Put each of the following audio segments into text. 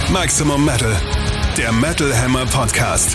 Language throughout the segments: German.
Maximum Metal, der Metal Hammer Podcast.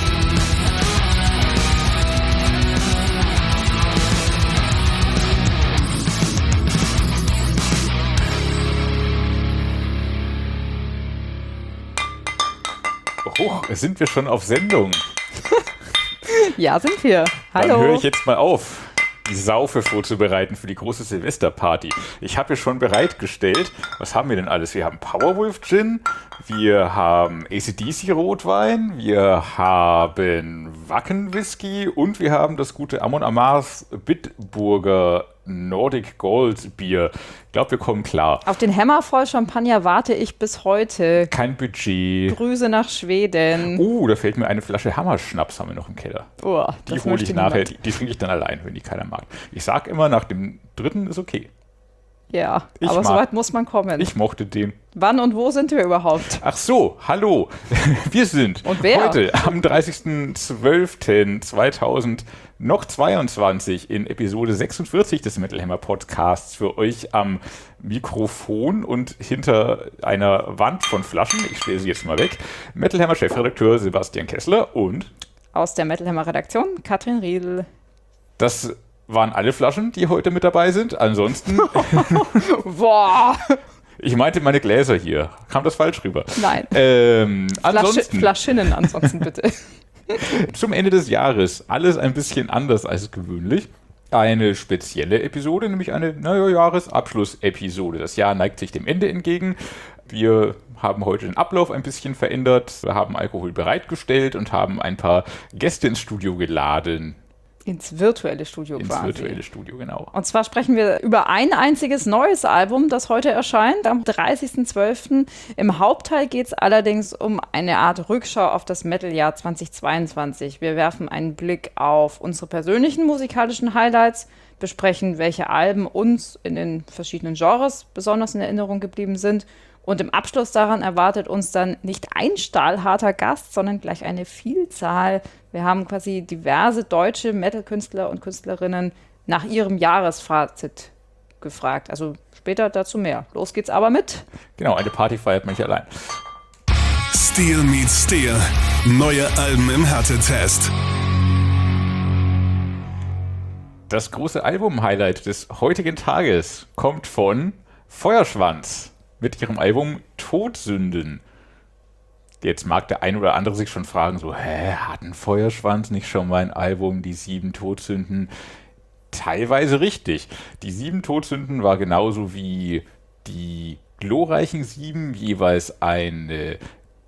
Oh, sind wir schon auf Sendung? Ja, sind wir. Hallo. Dann höre ich jetzt mal auf, die Saufe vorzubereiten für die große Silvesterparty. Ich habe hier schon bereitgestellt. Was haben wir denn alles? Wir haben Powerwolf Gin, wir haben AC/DC Rotwein, wir haben Wacken Whisky und wir haben das gute Amon Amarth Bitburger Nordic Gold Bier. Ich glaube, wir kommen klar. Auf den Hammer voll Champagner warte ich bis heute. Kein Budget. Grüße nach Schweden. Da fällt mir eine Flasche Hammerschnaps, haben wir noch im Keller. Die hole ich nachher, die trinke ich dann allein, wenn die keiner mag. Ich sag immer, nach dem dritten ist okay. Ja, aber so weit muss man kommen. Ich mochte den. Wann und wo sind wir überhaupt? Ach so, hallo. Wir sind und wer? Heute am 30.12.2022 in Episode 46 des Metal Hammer Podcasts für euch am Mikrofon und hinter einer Wand von Flaschen, ich stelle sie jetzt mal weg, Metal Hammer Chefredakteur Sebastian Kessler und aus der Metal Hammer Redaktion Katrin Riedl. Das waren alle Flaschen, die heute mit dabei sind. Ansonsten... Boah! Ich meinte meine Gläser hier. Kam das falsch rüber? Nein. Ansonsten... Flaschinnen ansonsten bitte. Zum Ende des Jahres alles ein bisschen anders als gewöhnlich. Eine spezielle Episode, nämlich eine Jahresabschlussepisode. Das Jahr neigt sich dem Ende entgegen. Wir haben heute den Ablauf ein bisschen verändert. Wir haben Alkohol bereitgestellt und haben ein paar Gäste ins Studio geladen. Ins virtuelle Studio quasi. Ins virtuelle Studio, genau. Und zwar sprechen wir über ein einziges neues Album, das heute erscheint, am 30.12. Im Hauptteil geht es allerdings um eine Art Rückschau auf das Metal-Jahr 2022. Wir werfen einen Blick auf unsere persönlichen musikalischen Highlights, besprechen, welche Alben uns in den verschiedenen Genres besonders in Erinnerung geblieben sind. Und im Abschluss daran erwartet uns dann nicht ein stahlharter Gast, sondern gleich eine Vielzahl. Wir haben quasi diverse deutsche Metal-Künstler und Künstlerinnen nach ihrem Jahresfazit gefragt. Also später dazu mehr. Los geht's aber mit. Genau, eine Party feiert man nicht allein. Steel meets Steel. Neue Alben im Härtetest. Das große Album-Highlight des heutigen Tages kommt von Feuerschwanz mit ihrem Album Todsünden. Jetzt mag der ein oder andere sich schon fragen, so, hatten Feuerschwanz nicht schon mal ein Album, die 7 Todsünden? Teilweise richtig. Die 7 Todsünden war genauso wie die glorreichen 7 jeweils eine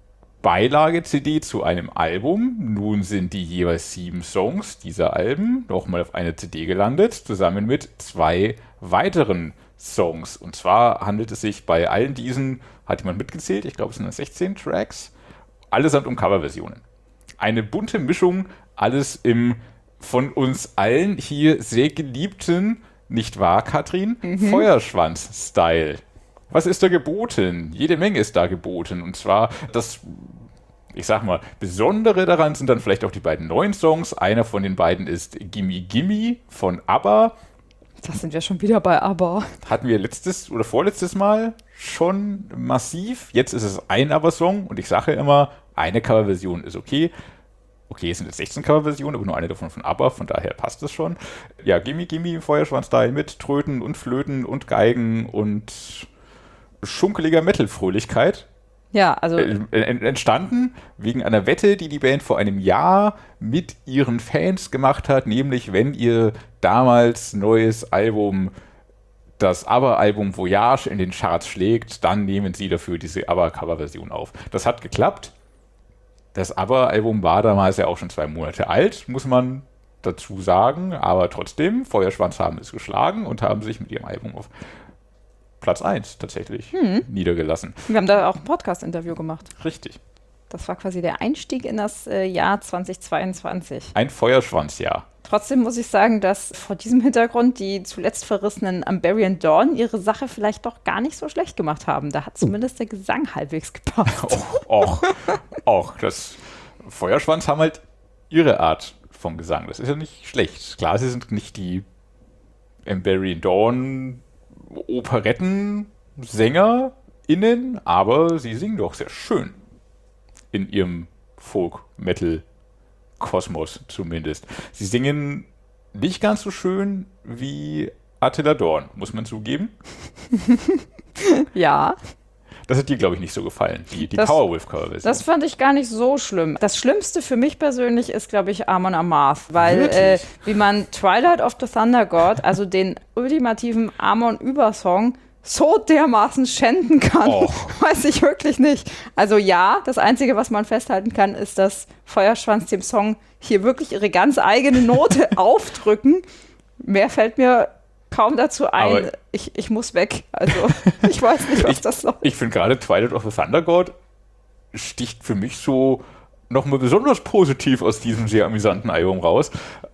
Beilage-CD zu einem Album. Nun sind die jeweils 7 Songs dieser Alben nochmal auf eine CD gelandet, zusammen mit 2 weiteren Songs. Und zwar handelt es sich bei allen diesen, hat jemand mitgezählt, ich glaube es sind 16 Tracks, allesamt um Coverversionen. Eine bunte Mischung, alles im von uns allen hier sehr geliebten, nicht wahr, Katrin? Feuerschwanz-Style. Was ist da geboten? Jede Menge ist da geboten. Und zwar das, ich sag mal, Besondere daran sind dann vielleicht auch die beiden neuen Songs. Einer von den beiden ist Gimme Gimme von ABBA. Das sind wir schon wieder bei ABBA. Hatten wir letztes oder vorletztes Mal schon massiv. Jetzt ist es ein ABBA-Song und ich sage immer, eine Coverversion ist okay. Okay, es sind jetzt 16 Coverversionen, aber nur eine davon von ABBA, von daher passt es schon. Ja, Gimme Gimme, Feuerschwanz-Style mit Tröten und Flöten und Geigen und schunkeliger Metal-Fröhlichkeit. Ja, also entstanden wegen einer Wette, die die Band vor einem Jahr mit ihren Fans gemacht hat, nämlich wenn ihr damals neues Album, das ABBA-Album Voyage in den Charts schlägt, dann nehmen sie dafür diese ABBA-Cover-Version auf. Das hat geklappt. Das ABBA-Album war damals ja auch schon 2 Monate alt, muss man dazu sagen, aber trotzdem, Feuerschwanz haben es geschlagen und haben sich mit ihrem Album auf Platz 1 tatsächlich niedergelassen. Wir haben da auch ein Podcast-Interview gemacht. Richtig. Das war quasi der Einstieg in das Jahr 2022. Ein Feuerschwanzjahr. Trotzdem muss ich sagen, dass vor diesem Hintergrund die zuletzt verrissenen Amberian Dawn ihre Sache vielleicht doch gar nicht so schlecht gemacht haben. Da hat zumindest der Gesang halbwegs gepasst. Das Feuerschwanz haben halt ihre Art vom Gesang. Das ist ja nicht schlecht. Klar, sie sind nicht die Amberian Dawn Operettensänger SängerInnen, aber sie singen doch sehr schön. In ihrem Folk-Metal-Kosmos zumindest. Sie singen nicht ganz so schön wie Attila Dorn, muss man zugeben. Ja. Das hat dir, glaube ich, nicht so gefallen, die Powerwolf-Coverversion. Das fand ich gar nicht so schlimm. Das Schlimmste für mich persönlich ist, glaube ich, Amon Amarth, weil wie man Twilight of the Thunder God, also den ultimativen Amon-Übersong, so dermaßen schänden kann, weiß ich wirklich nicht. Also ja, das Einzige, was man festhalten kann, ist, dass Feuerschwanz dem Song hier wirklich ihre ganz eigene Note aufdrücken. Mehr fällt mir kaum dazu ein. Aber ich muss weg. Also ich weiß nicht, was das soll. Ich finde gerade Twilight of the Thunder God sticht für mich so nochmal besonders positiv aus diesem sehr amüsanten Album raus,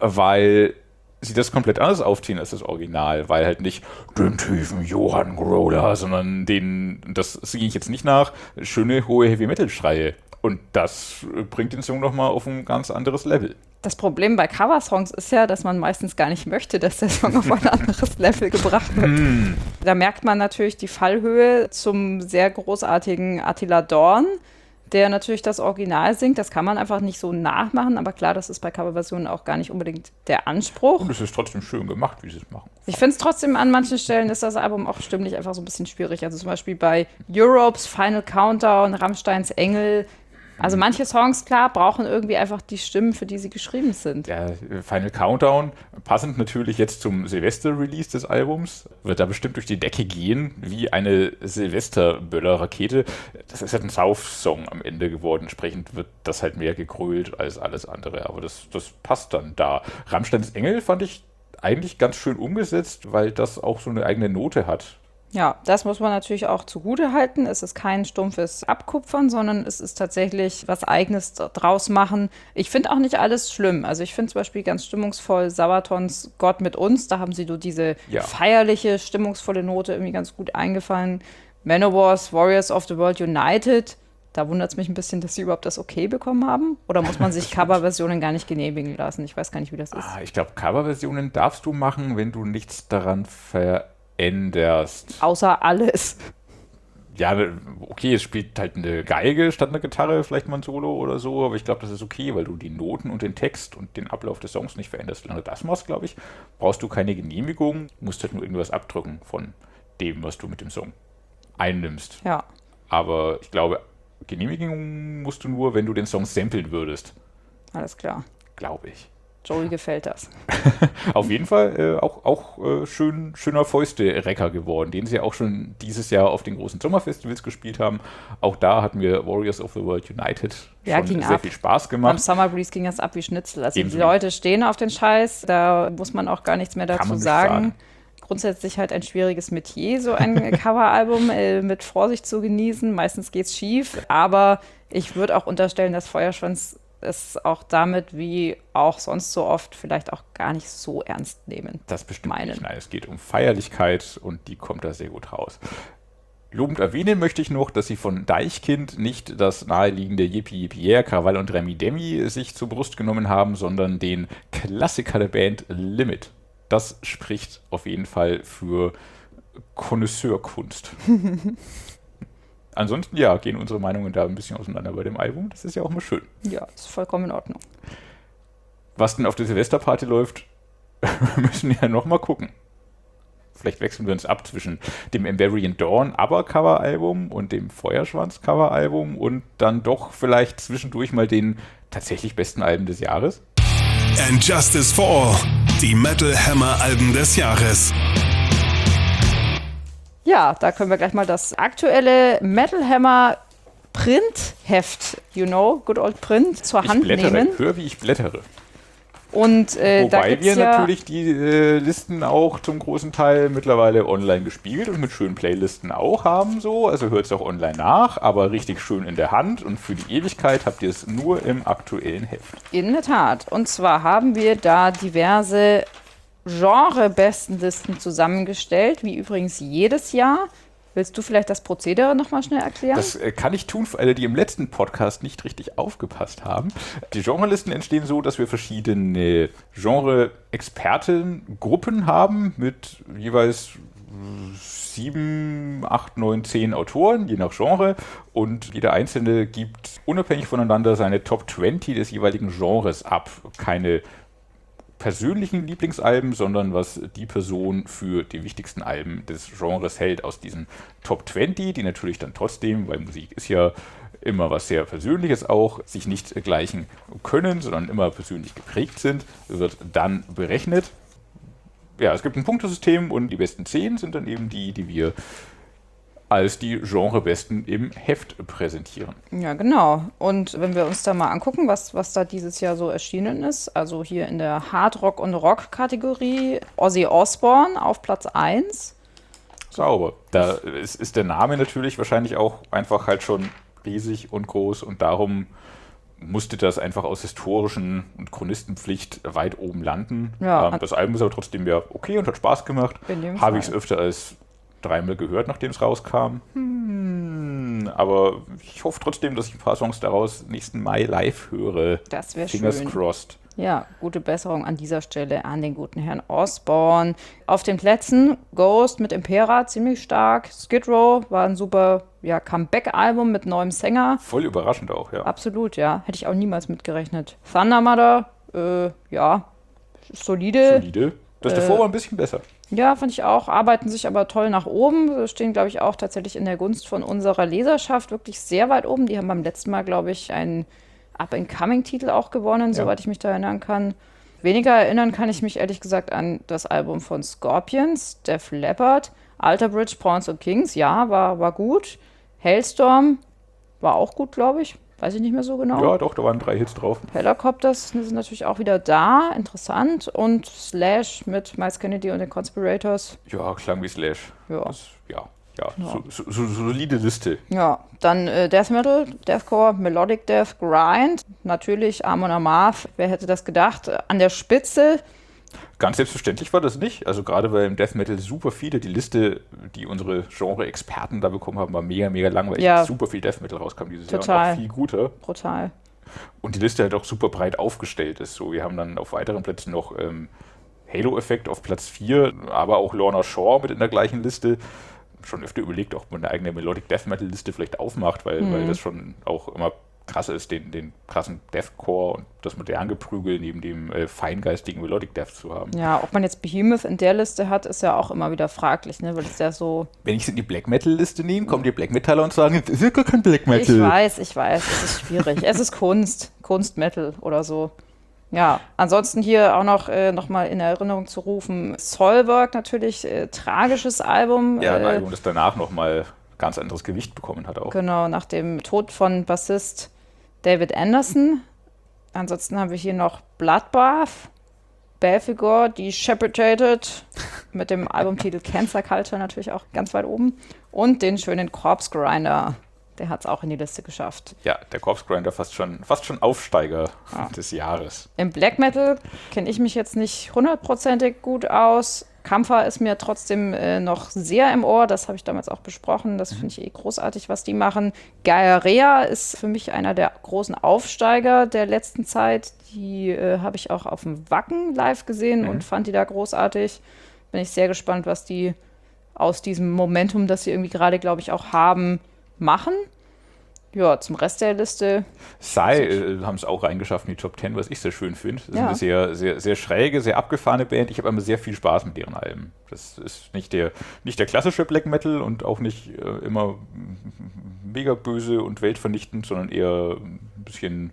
weil sie das komplett anders aufziehen als das Original, weil halt nicht den tiefen Johann Grohler, sondern das singe ich jetzt nicht nach, schöne hohe Heavy-Metal-Schreie. Und das bringt den Song nochmal auf ein ganz anderes Level. Das Problem bei Coversongs ist ja, dass man meistens gar nicht möchte, dass der Song auf ein anderes Level gebracht wird. Da merkt man natürlich die Fallhöhe zum sehr großartigen Attila Dorn, der natürlich das Original singt. Das kann man einfach nicht so nachmachen, aber klar, das ist bei Coverversionen auch gar nicht unbedingt der Anspruch. Und es ist trotzdem schön gemacht, wie sie es machen. Ich finde es trotzdem, an manchen Stellen ist das Album auch stimmlich einfach so ein bisschen schwierig. Also zum Beispiel bei Europes Final Countdown, Rammsteins Engel. Also manche Songs, klar, brauchen irgendwie einfach die Stimmen, für die sie geschrieben sind. Der Final Countdown, passend natürlich jetzt zum Silvester-Release des Albums, wird da bestimmt durch die Decke gehen, wie eine Silvester-Böller-Rakete. Das ist halt ein South-Song am Ende geworden. Entsprechend wird das halt mehr gegrölt als alles andere. Aber das passt dann da. Rammsteins Engel fand ich eigentlich ganz schön umgesetzt, weil das auch so eine eigene Note hat. Ja, das muss man natürlich auch zugute halten. Es ist kein stumpfes Abkupfern, sondern es ist tatsächlich was Eigenes draus machen. Ich finde auch nicht alles schlimm. Also ich finde zum Beispiel ganz stimmungsvoll Sabatons Gott mit uns. Da haben sie so diese feierliche, stimmungsvolle Note irgendwie ganz gut eingefangen. Manowars, Warriors of the World United. Da wundert es mich ein bisschen, dass sie überhaupt das okay bekommen haben. Oder muss man sich Coverversionen gar nicht genehmigen lassen? Ich weiß gar nicht, wie das ist. Ich glaube, Coverversionen darfst du machen, wenn du nichts daran veränderst. Außer alles. Ja, okay, es spielt halt eine Geige statt eine Gitarre, vielleicht mal ein Solo oder so, aber ich glaube, das ist okay, weil du die Noten und den Text und den Ablauf des Songs nicht veränderst. Solange du das machst, glaube ich, brauchst du keine Genehmigung, musst halt nur irgendwas abdrücken von dem, was du mit dem Song einnimmst. Ja. Aber ich glaube, Genehmigung musst du nur, wenn du den Song samplen würdest. Alles klar. Glaube ich. Joey gefällt das. Auf jeden Fall auch schöner Fäuste-Recker geworden, den sie auch schon dieses Jahr auf den großen Sommerfestivals gespielt haben. Auch da hatten wir Warriors of the World United schon sehr viel Spaß gemacht. Am Summer Breeze ging das ab wie Schnitzel. Also die Leute stehen auf den Scheiß, da muss man auch gar nichts mehr dazu sagen. Grundsätzlich halt ein schwieriges Metier, so ein Coveralbum mit Vorsicht zu genießen. Meistens geht's schief, aber ich würde auch unterstellen, dass Feuerschwanz es auch damit, wie auch sonst so oft, vielleicht auch gar nicht so ernst nehmen. Das bestimmt nicht. Nein, es geht um Feierlichkeit und die kommt da sehr gut raus. Lobend erwähnen möchte ich noch, dass sie von Deichkind nicht das naheliegende Yippie Yippie Yeah, Krawall und Remi Demi sich zur Brust genommen haben, sondern den Klassiker der Band Limit. Das spricht auf jeden Fall für Connoisseurkunst. Ansonsten, ja, gehen unsere Meinungen da ein bisschen auseinander bei dem Album. Das ist ja auch mal schön. Ja, ist vollkommen in Ordnung. Was denn auf der Silvesterparty läuft, müssen wir ja nochmal gucken. Vielleicht wechseln wir uns ab zwischen dem Embarian Dawn Aber-Cover-Album und dem Feuerschwanz-Cover-Album und dann doch vielleicht zwischendurch mal den tatsächlich besten Alben des Jahres. And Justice for All, die Metal Hammer Alben des Jahres. Ja, da können wir gleich mal das aktuelle Metal Hammer Printheft, good old Print, zur Hand nehmen. Hör, wie ich blättere. Und wobei wir natürlich die Listen auch zum großen Teil mittlerweile online gespielt und mit schönen Playlisten auch haben so. Also hört es auch online nach, aber richtig schön in der Hand und für die Ewigkeit habt ihr es nur im aktuellen Heft. In der Tat. Und zwar haben wir da diverse Genre-Bestenlisten zusammengestellt, wie übrigens jedes Jahr. Willst du vielleicht das Prozedere nochmal schnell erklären? Das kann ich tun für alle, die im letzten Podcast nicht richtig aufgepasst haben. Die Genrelisten entstehen so, dass wir verschiedene Genre-Expertengruppen haben mit jeweils 7, 8, 9, 10 Autoren, je nach Genre. Und jeder Einzelne gibt unabhängig voneinander seine Top 20 des jeweiligen Genres ab. Keine persönlichen Lieblingsalben, sondern was die Person für die wichtigsten Alben des Genres hält aus diesen Top 20, die natürlich dann trotzdem, weil Musik ist ja immer was sehr Persönliches auch, sich nicht gleichen können, sondern immer persönlich geprägt sind, wird dann berechnet. Ja, es gibt ein Punktesystem und die besten 10 sind dann eben die, die wir als die Genrebesten im Heft präsentieren. Ja, genau. Und wenn wir uns da mal angucken, was da dieses Jahr so erschienen ist, also hier in der Hard-Rock- und Rock-Kategorie Ozzy Osbourne auf Platz 1. Sauber. Da ist der Name natürlich wahrscheinlich auch einfach halt schon riesig und groß und darum musste das einfach aus historischen und Chronistenpflicht weit oben landen. Ja. Das Album ist aber trotzdem ja okay und hat Spaß gemacht. Habe ich es öfter als 3-mal gehört, nachdem es rauskam. Aber ich hoffe trotzdem, dass ich ein paar Songs daraus nächsten Mai live höre. Das wäre schön. Fingers crossed. Ja, gute Besserung an dieser Stelle an den guten Herrn Osbourne. Auf den Plätzen Ghost mit Impera, ziemlich stark. Skid Row war ein super Comeback-Album mit neuem Sänger. Voll überraschend auch, ja. Absolut, ja. Hätte ich auch niemals mitgerechnet. Thunder Mother, solide. Solide. Das davor war ein bisschen besser. Ja, fand ich auch. Arbeiten sich aber toll nach oben. Stehen, glaube ich, auch tatsächlich in der Gunst von unserer Leserschaft wirklich sehr weit oben. Die haben beim letzten Mal, glaube ich, einen Up-and-Coming-Titel auch gewonnen, soweit ich mich da erinnern kann. Weniger erinnern kann ich mich ehrlich gesagt an das Album von Scorpions, Def Leppard, Alter Bridge, Pawns und Kings. Ja, war gut. Hailstorm war auch gut, glaube ich. Weiß ich nicht mehr so genau. Ja, doch, da waren 3 Hits drauf. Helicopters sind natürlich auch wieder da, interessant. Und Slash mit Miles Kennedy und den Conspirators. Ja, klang wie Slash. Ja. Solide Liste. Ja, dann Death Metal, Deathcore, Melodic Death, Grind. Natürlich Amon Amarth, wer hätte das gedacht? An der Spitze. Ganz selbstverständlich war das nicht. Also gerade weil im Death Metal super viele, die Liste, die unsere Genre-Experten da bekommen haben, war mega, mega langweilig. Ja. Super viel Death Metal rauskam dieses Total. Jahr und auch viel guter. Brutal. Und die Liste halt auch super breit aufgestellt ist. So, wir haben dann auf weiteren Plätzen noch Halo-Effekt auf Platz 4, aber auch Lorna Shore mit in der gleichen Liste. Schon öfter überlegt, ob man eine eigene Melodic Death Metal Liste vielleicht aufmacht, weil das schon auch immer krass ist, den krassen Deathcore und das modern Geprügel neben dem feingeistigen Melodic Death zu haben. Ja, ob man jetzt Behemoth in der Liste hat, ist ja auch immer wieder fraglich, ne? Weil es ja so... Wenn ich es in die Black Metal Liste nehme, kommen die Black Metaller und sagen, das ist ja gar kein Black Metal. Ich weiß, es ist schwierig. Es ist Kunstmetal oder so. Ja, ansonsten hier auch noch mal in Erinnerung zu rufen, Soilwork natürlich, tragisches Album. Ja, ein Album, das danach nochmal ganz anderes Gewicht bekommen hat auch. Genau, nach dem Tod von Bassist David Anderson. Ansonsten haben wir hier noch Bloodbath, Belphegor, Decapitated, mit dem Albumtitel Cancer Culture natürlich auch ganz weit oben. Und den schönen Corpse Grinder, der hat es auch in die Liste geschafft. Ja, der Corpse Grinder fast schon Aufsteiger des Jahres. Im Black Metal kenne ich mich jetzt nicht 100%ig gut aus. Kampfer ist mir trotzdem noch sehr im Ohr, das habe ich damals auch besprochen, das finde ich großartig, was die machen. Gaia ist für mich einer der großen Aufsteiger der letzten Zeit, die habe ich auch auf dem Wacken live gesehen und fand die da großartig. Bin ich sehr gespannt, was die aus diesem Momentum, das sie irgendwie gerade, glaube ich, auch haben, machen. Ja, zum Rest der Liste. Haben es auch reingeschafft in die Top 10, was ich sehr schön finde. Das ist eine sehr, sehr, sehr schräge, sehr abgefahrene Band. Ich habe immer sehr viel Spaß mit deren Alben. Das ist nicht der klassische Black Metal und auch nicht immer mega böse und weltvernichtend, sondern eher ein bisschen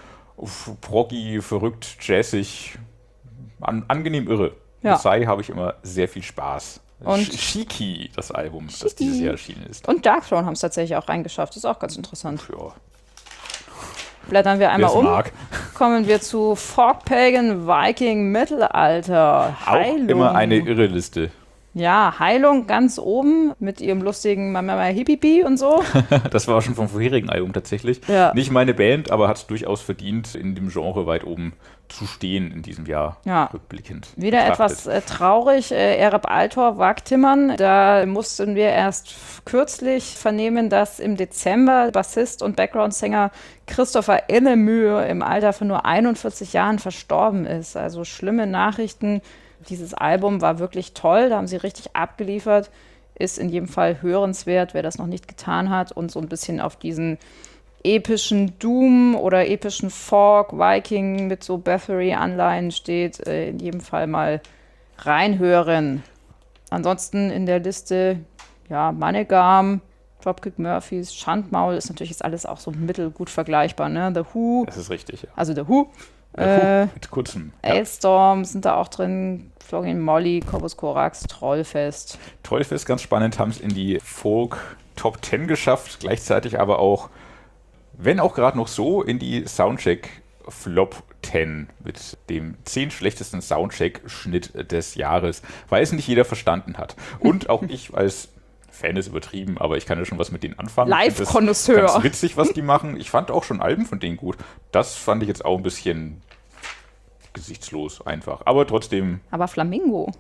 proggy, verrückt, jazzig, angenehm irre. Ja. Mit Sai habe ich immer sehr viel Spaß. Und Shiki, das Album, das dieses Jahr erschienen ist. Und Darkthrone haben es tatsächlich auch reingeschafft. Das ist auch ganz interessant. Ja. Blättern wir einmal Wer's mag. Kommen wir zu Folk Pagan Viking Mittelalter. Auch immer eine irre Liste. Ja, Heilung ganz oben mit ihrem lustigen Mama Hippipi und so. Das war schon vom vorherigen Album tatsächlich. Ja. Nicht meine Band, aber hat es durchaus verdient, in dem Genre weit oben zu stehen in diesem Jahr, rückblickend. Wieder betrachtet. etwas traurig, Ereb Altor, Wagtimmern. Da mussten wir erst kürzlich vernehmen, dass im Dezember Bassist und Background-Sänger Christopher Illemühe im Alter von nur 41 Jahren verstorben ist. Also schlimme Nachrichten Dieses Album war wirklich toll, da haben sie richtig abgeliefert, ist in jedem Fall hörenswert, wer das noch nicht getan hat und so ein bisschen auf diesen epischen Doom oder epischen Folk, Viking mit so Bathory-Anleihen steht, in jedem Fall mal reinhören. Ansonsten in der Liste, ja, Monogam, Dropkick Murphys, Schandmaul ist natürlich jetzt alles auch so mittelgut vergleichbar, ne? The Who. Das ist richtig, ja. Also The Who. Mit kurzem. Ja. Ailstorm sind da auch drin, Flogging Molly, Corpus Corax, Trollfest. Trollfest, ganz spannend, haben es in die Folk Top 10 geschafft, gleichzeitig aber auch, wenn auch gerade noch so, in die Soundcheck Flop 10 mit dem 10 schlechtesten Soundcheck-Schnitt des Jahres, weil es nicht jeder verstanden hat. Und auch ich als Fan ist übertrieben, aber ich kann ja schon was mit denen anfangen. Live-Konnoisseur. Ganz witzig, was die machen. Ich fand auch schon Alben von denen gut. Das fand ich jetzt auch ein bisschen gesichtslos einfach. Aber trotzdem. Aber Flamingo.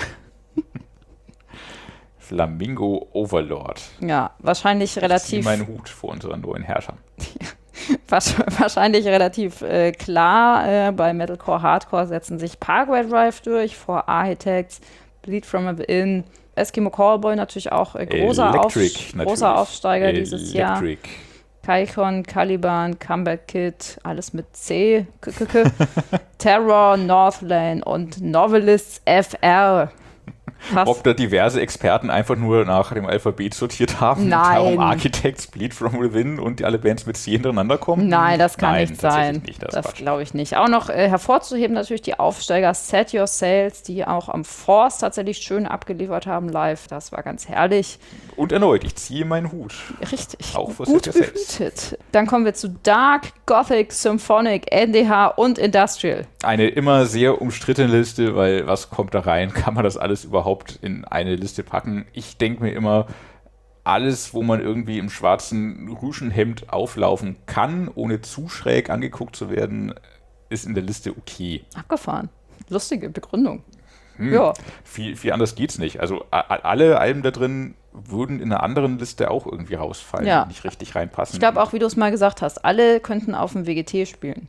Flamingo Overlord. Ja, wahrscheinlich Ich relativ. ziehe meinen Hut vor unseren neuen Herrschern. Wahrscheinlich relativ klar. Bei Metalcore, Hardcore setzen sich Parkway Drive durch, For Architects, Bleed From Within, Eskimo Callboy natürlich auch großer Aufsteiger dieses Jahr. Kaikon, Caliban, Comeback Kid, alles mit C. Terror, Northland und Novelists FR. Krass. Ob da diverse Experten einfach nur nach dem Alphabet sortiert haben, Nein. darum Architects, Bleed From Within und alle Bands mit C hintereinander kommen? Nein, das kann nicht sein. Nicht, das glaube ich nicht. Auch noch hervorzuheben natürlich die Aufsteiger Set Your Sails, die auch am Force tatsächlich schön abgeliefert haben live. Das war ganz herrlich. Und erneut, ich ziehe meinen Hut. Richtig. Auch für gut Set Your Sails. behütet. Dann kommen wir zu Dark, Gothic, Symphonic, NDH und Industrial. Eine immer sehr umstrittene Liste, weil was kommt da rein? Kann man das alles überhaupt in eine Liste packen? Ich denke mir immer, alles, wo man irgendwie im schwarzen Rüschenhemd auflaufen kann, ohne zu schräg angeguckt zu werden, ist in der Liste okay. Abgefahren. Lustige Begründung. Ja. Viel anders geht's nicht. Also alle Alben da drin würden in einer anderen Liste auch irgendwie rausfallen, Ja. nicht richtig reinpassen. Ich glaube auch, wie du es mal gesagt hast, alle könnten auf dem WGT spielen.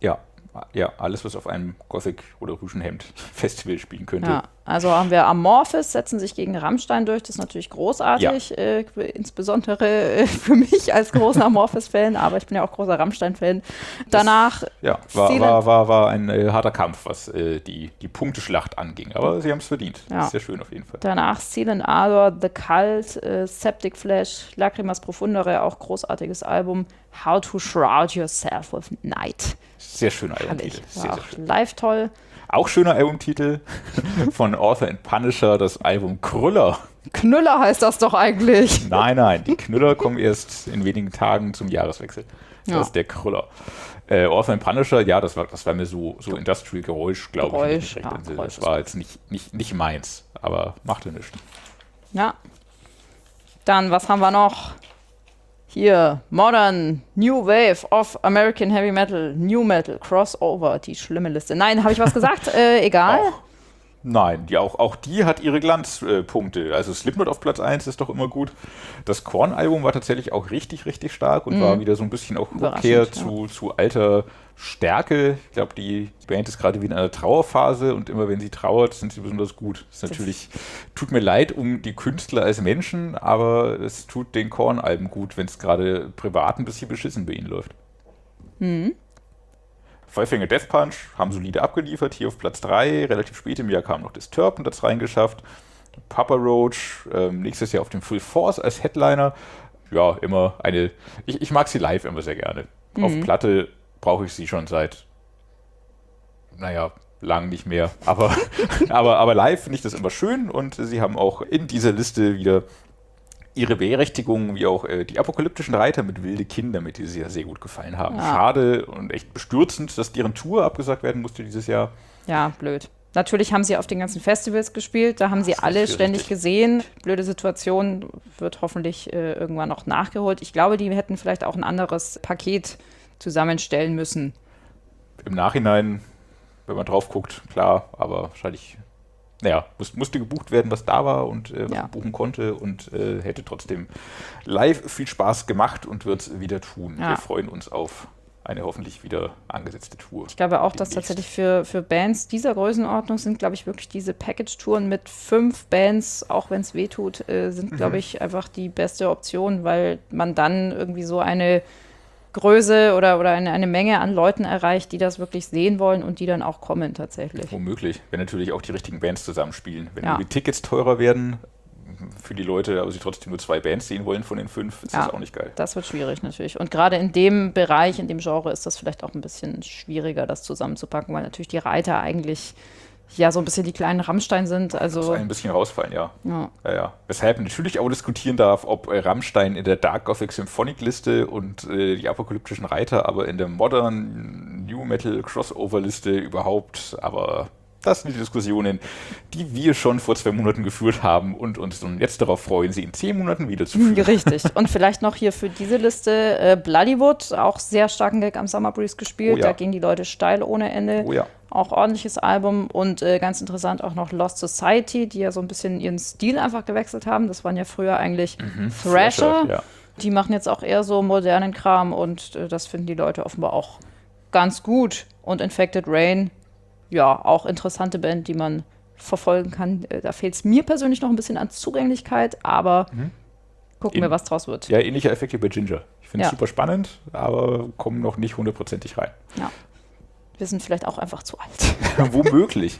Ja, alles, was auf einem Gothic- oder Rüschenhemd-Festival spielen könnte. Ja, also haben wir Amorphis, setzen sich gegen Rammstein durch. Das ist natürlich großartig, insbesondere für mich als großer Amorphis-Fan, aber ich bin ja auch großer Rammstein-Fan. Danach war ein harter Kampf, was die Punkteschlacht anging. Aber sie haben es verdient. Ja. Sehr schön auf jeden Fall. Danach Seal and Ardor, The Cult, Septic Flesh, Lacrimas Profundere, auch großartiges Album. How to Shroud Yourself with Night. Sehr schöner Albumtitel. Sehr, War sehr auch schön. live toll. Auch schöner Albumtitel von Author and Punisher, das Album Krüller. Knüller heißt das doch eigentlich. Nein, die Knüller kommen erst in wenigen Tagen zum Jahreswechsel. Das Ja. ist der Krüller. Author and Punisher, ja, das war mir so Industrial-Geräusch, glaube ich. Geräusch, ja, Geräusch Das war jetzt nicht meins, aber machte nichts. Ja. Dann, was haben wir noch? Hier, Modern, New Wave of American Heavy Metal, New Metal, Crossover, die schlimme Liste. Nein, habe ich was gesagt? Egal. Nein, auch die hat ihre Glanzpunkte. Also Slipknot auf Platz 1 ist doch immer gut. Das Korn-Album war tatsächlich auch richtig, richtig stark und war wieder so ein bisschen auch Rückkehr Überraschend, zu alter Stärke. Ich glaube, die Band ist gerade wieder in einer Trauerphase und immer wenn sie trauert, sind sie besonders gut. Das ist natürlich, tut mir leid um die Künstler als Menschen, aber es tut den Korn-Alben gut, wenn es gerade privat ein bisschen beschissen bei ihnen läuft. Five Finger Death Punch haben solide abgeliefert, hier auf Platz 3. Relativ spät im Jahr kam noch Disturbed und das reingeschafft. Papa Roach, nächstes Jahr auf dem Full Force als Headliner. Ja, immer eine. Ich mag sie live immer sehr gerne. Auf Platte brauche ich sie schon seit, lang nicht mehr. Aber live finde ich das immer schön und sie haben auch in dieser Liste wieder ihre Berechtigung, wie auch die apokalyptischen Reiter mit wilde Kinder, mit die sie sehr gut gefallen haben. Ja. Schade und echt bestürzend, dass deren Tour abgesagt werden musste dieses Jahr. Ja, blöd. Natürlich haben sie auf den ganzen Festivals gespielt, da haben sie Das ist alle natürlich ständig richtig. gesehen. Blöde Situation, wird hoffentlich irgendwann noch nachgeholt. Ich glaube, die hätten vielleicht auch ein anderes Paket zusammenstellen müssen. Im Nachhinein, wenn man drauf guckt, klar, aber wahrscheinlich, musste gebucht werden, was da war und was man buchen konnte und hätte trotzdem live viel Spaß gemacht und wird es wieder tun. Ja. Wir freuen uns auf eine hoffentlich wieder angesetzte Tour. Ich glaube auch, dass tatsächlich für Bands dieser Größenordnung sind, glaube ich, wirklich diese Package-Touren mit 5 Bands, auch wenn es weh tut, sind, glaube ich, einfach die beste Option, weil man dann irgendwie so eine Größe oder eine Menge an Leuten erreicht, die das wirklich sehen wollen und die dann auch kommen tatsächlich. Womöglich, wenn natürlich auch die richtigen Bands zusammenspielen. Wenn die Tickets teurer werden für die Leute, aber sie trotzdem nur 2 Bands sehen wollen von den 5, ist das auch nicht geil. Das wird schwierig natürlich. Und gerade in dem Bereich, in dem Genre ist das vielleicht auch ein bisschen schwieriger, das zusammenzupacken, weil natürlich die Reiter eigentlich ja so ein bisschen die kleinen Rammstein sind. Also das ein bisschen rausfallen, ja. Weshalb natürlich auch diskutieren darf, ob Rammstein in der Dark Gothic Symphonic Liste und die apokalyptischen Reiter aber in der Modern New Metal Crossover Liste überhaupt, aber das sind die Diskussionen, die wir schon vor 2 Monaten geführt haben und uns nun jetzt darauf freuen, sie in 10 Monaten wieder zu führen. Richtig. Und vielleicht noch hier für diese Liste Bloodywood, auch sehr starken Gig am Summer Breeze gespielt. Da gingen die Leute steil ohne Ende. Auch ordentliches Album und ganz interessant auch noch Lost Society, die ja so ein bisschen ihren Stil einfach gewechselt haben. Das waren ja früher eigentlich Thrasher. Die machen jetzt auch eher so modernen Kram und das finden die Leute offenbar auch ganz gut. Und Infected Rain, auch interessante Band, die man verfolgen kann. Da fehlt es mir persönlich noch ein bisschen an Zugänglichkeit, aber gucken wir, was draus wird. Ja, ähnlicher Effekt wie bei Ginger. Ich finde es super spannend, aber kommen noch nicht 100%ig rein. Ja. Wir sind vielleicht auch einfach zu alt. Womöglich.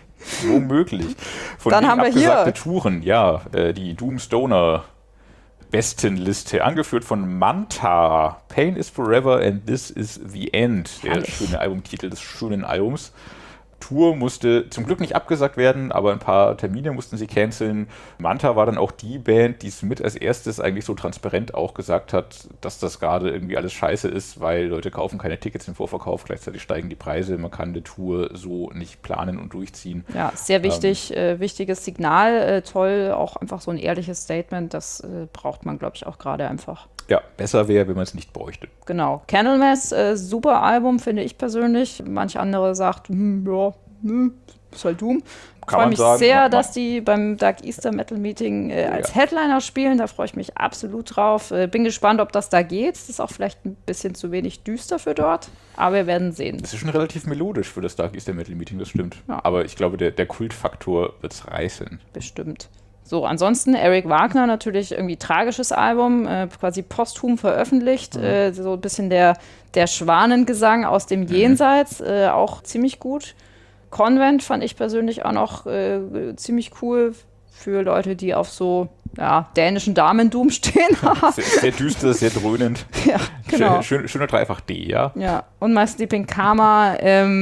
Von Dann haben wir hier Touren, die Doomstoner Bestenliste, angeführt von Manta. Pain is Forever and This is the End. Der schöne Albumtitel des schönen Albums. Tour musste zum Glück nicht abgesagt werden, aber ein paar Termine mussten sie canceln. Manta war dann auch die Band, die es mit als erstes eigentlich so transparent auch gesagt hat, dass das gerade irgendwie alles scheiße ist, weil Leute kaufen keine Tickets im Vorverkauf, gleichzeitig steigen die Preise, man kann eine Tour so nicht planen und durchziehen. Ja, sehr wichtig, wichtiges Signal, toll, auch einfach so ein ehrliches Statement, das braucht man, glaube ich, auch gerade einfach. Ja, besser wäre, wenn man es nicht bräuchte. Genau. Candlemass, super Album, finde ich persönlich. Manch andere sagt, ist halt Doom. Ich freue mich sehr, dass die beim Dark Easter Metal Meeting als Headliner spielen. Da freue ich mich absolut drauf. Bin gespannt, ob das da geht. Das ist auch vielleicht ein bisschen zu wenig düster für dort. Aber wir werden sehen. Das ist schon relativ melodisch für das Dark Easter Metal Meeting, das stimmt. Ja. Aber ich glaube, der Kultfaktor wird es reißen. Bestimmt. So, ansonsten Eric Wagner, natürlich irgendwie tragisches Album, quasi posthum veröffentlicht, so ein bisschen der Schwanengesang aus dem Jenseits, auch ziemlich gut. Convent fand ich persönlich auch noch ziemlich cool für Leute, die auf so dänischen Damendoom stehen. sehr düster, sehr dröhnend. Ja, genau. Schöner Dreifach-D, ja. Ja, und My Sleeping Karma,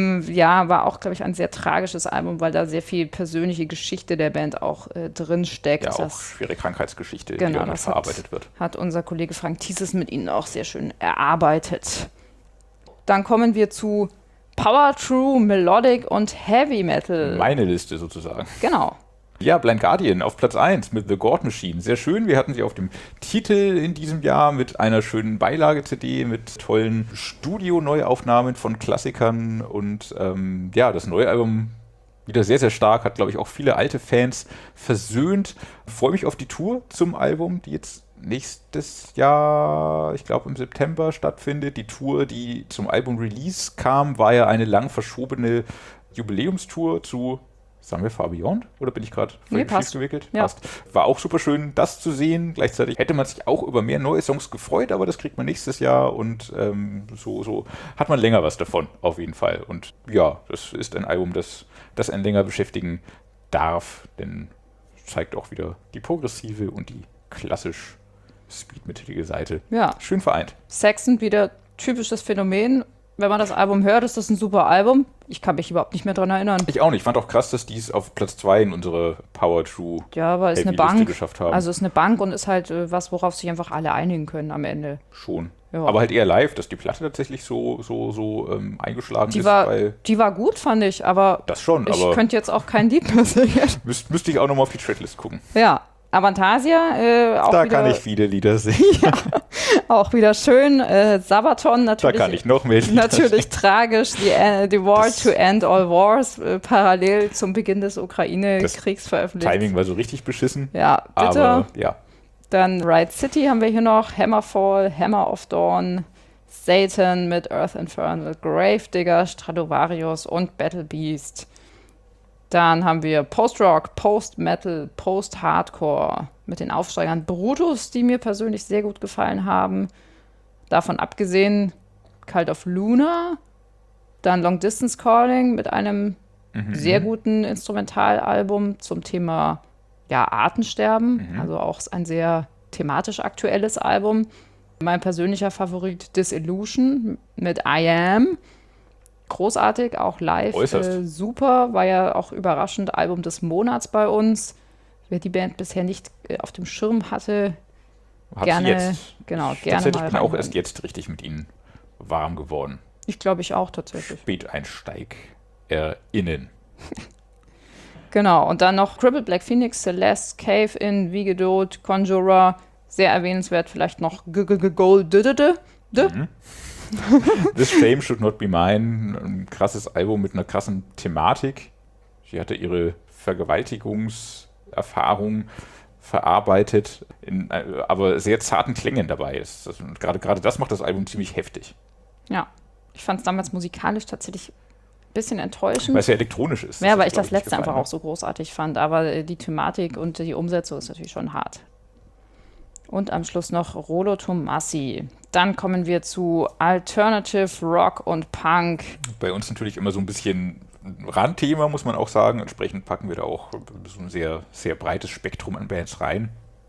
war auch, glaube ich, ein sehr tragisches Album, weil da sehr viel persönliche Geschichte der Band auch drin steckt. Ja, auch schwere Krankheitsgeschichte, die damit verarbeitet wird. Hat unser Kollege Frank Thieses mit ihnen auch sehr schön erarbeitet. Dann kommen wir zu Power True, Melodic und Heavy Metal. Meine Liste sozusagen. Genau. Ja, Blind Guardian auf Platz 1 mit The God Machine. Sehr schön. Wir hatten sie auf dem Titel in diesem Jahr mit einer schönen Beilage-CD, mit tollen Studio-Neuaufnahmen von Klassikern. Und das neue Album wieder sehr, sehr stark. Hat, glaube ich, auch viele alte Fans versöhnt. Freue mich auf die Tour zum Album, die jetzt nächstes Jahr, ich glaube im September stattfindet. Die Tour, die zum Album-Release kam, war ja eine lang verschobene Jubiläumstour zu, sagen wir, Far Beyond? Oder bin ich gerade schief gewickelt? Ja. Passt. War auch super schön, das zu sehen. Gleichzeitig hätte man sich auch über mehr neue Songs gefreut, aber das kriegt man nächstes Jahr und so hat man länger was davon, auf jeden Fall. Und ja, das ist ein Album, das einen länger beschäftigen darf, denn es zeigt auch wieder die progressive und die klassisch speedmetalige Seite. Ja. Schön vereint. Saxon wieder typisches Phänomen. Wenn man das Album hört, ist das ein super Album. Ich kann mich überhaupt nicht mehr dran erinnern. Ich auch nicht. Ich fand auch krass, dass die es auf Platz 2 in unsere Power True ist eine Bank geschafft haben. Also ist eine Bank und ist halt was, worauf sich einfach alle einigen können am Ende. Schon. Ja. Aber halt eher live, dass die Platte tatsächlich so eingeschlagen ist. Die war gut, fand ich, aber das schon, ich könnte jetzt auch kein Lied mehr singen. Müsste ich auch nochmal auf die Tracklist gucken. Ja. Avantasia, auch da wieder, kann ich viele Lieder singen. Ja, auch wieder schön. Sabaton natürlich. Da kann ich noch mehr Lieder natürlich singen. Tragisch. The War to End All Wars, parallel zum Beginn des Ukraine-Kriegs veröffentlicht. Timing war so richtig beschissen. Ja, bitte. Aber ja. Dann Ride City haben wir hier noch, Hammerfall, Hammer of Dawn, Satan mit Earth Infernal, Gravedigger, Stratovarius und Battle Beast. Dann haben wir Post-Rock, Post-Metal, Post-Hardcore mit den Aufsteigern Brutus, die mir persönlich sehr gut gefallen haben. Davon abgesehen Cult of Luna, dann Long Distance Calling mit einem sehr guten Instrumentalalbum zum Thema Artensterben, also auch ein sehr thematisch aktuelles Album. Mein persönlicher Favorit Disillusion mit I Am. Großartig, auch live, super, war ja auch überraschend Album des Monats bei uns. Wer die Band bisher nicht auf dem Schirm hatte, gerne mal Ich bin auch erst jetzt richtig mit ihnen warm geworden. Ich glaube, ich auch tatsächlich. SpäteinsteigerInnen. Genau, und dann noch Crippled Black Phoenix, Celeste, Cave-In, Vigedot, Conjurer, sehr erwähnenswert vielleicht noch Gold. This Shame Should Not Be Mine, ein krasses Album mit einer krassen Thematik. Sie hatte ihre Vergewaltigungserfahrung verarbeitet, in aber sehr zarten Klängen dabei. Gerade das macht das Album ziemlich heftig. Ja, ich fand es damals musikalisch tatsächlich ein bisschen enttäuschend. Weil es ja elektronisch ist. Ja, weil ich das letzte einfach auch so großartig fand. Aber die Thematik und die Umsetzung ist natürlich schon hart. Und am Schluss noch Rolo Tomassi. Dann kommen wir zu Alternative Rock und Punk. Bei uns natürlich immer so ein bisschen Randthema, muss man auch sagen. Entsprechend packen wir da auch so ein sehr, sehr breites Spektrum an Bands rein.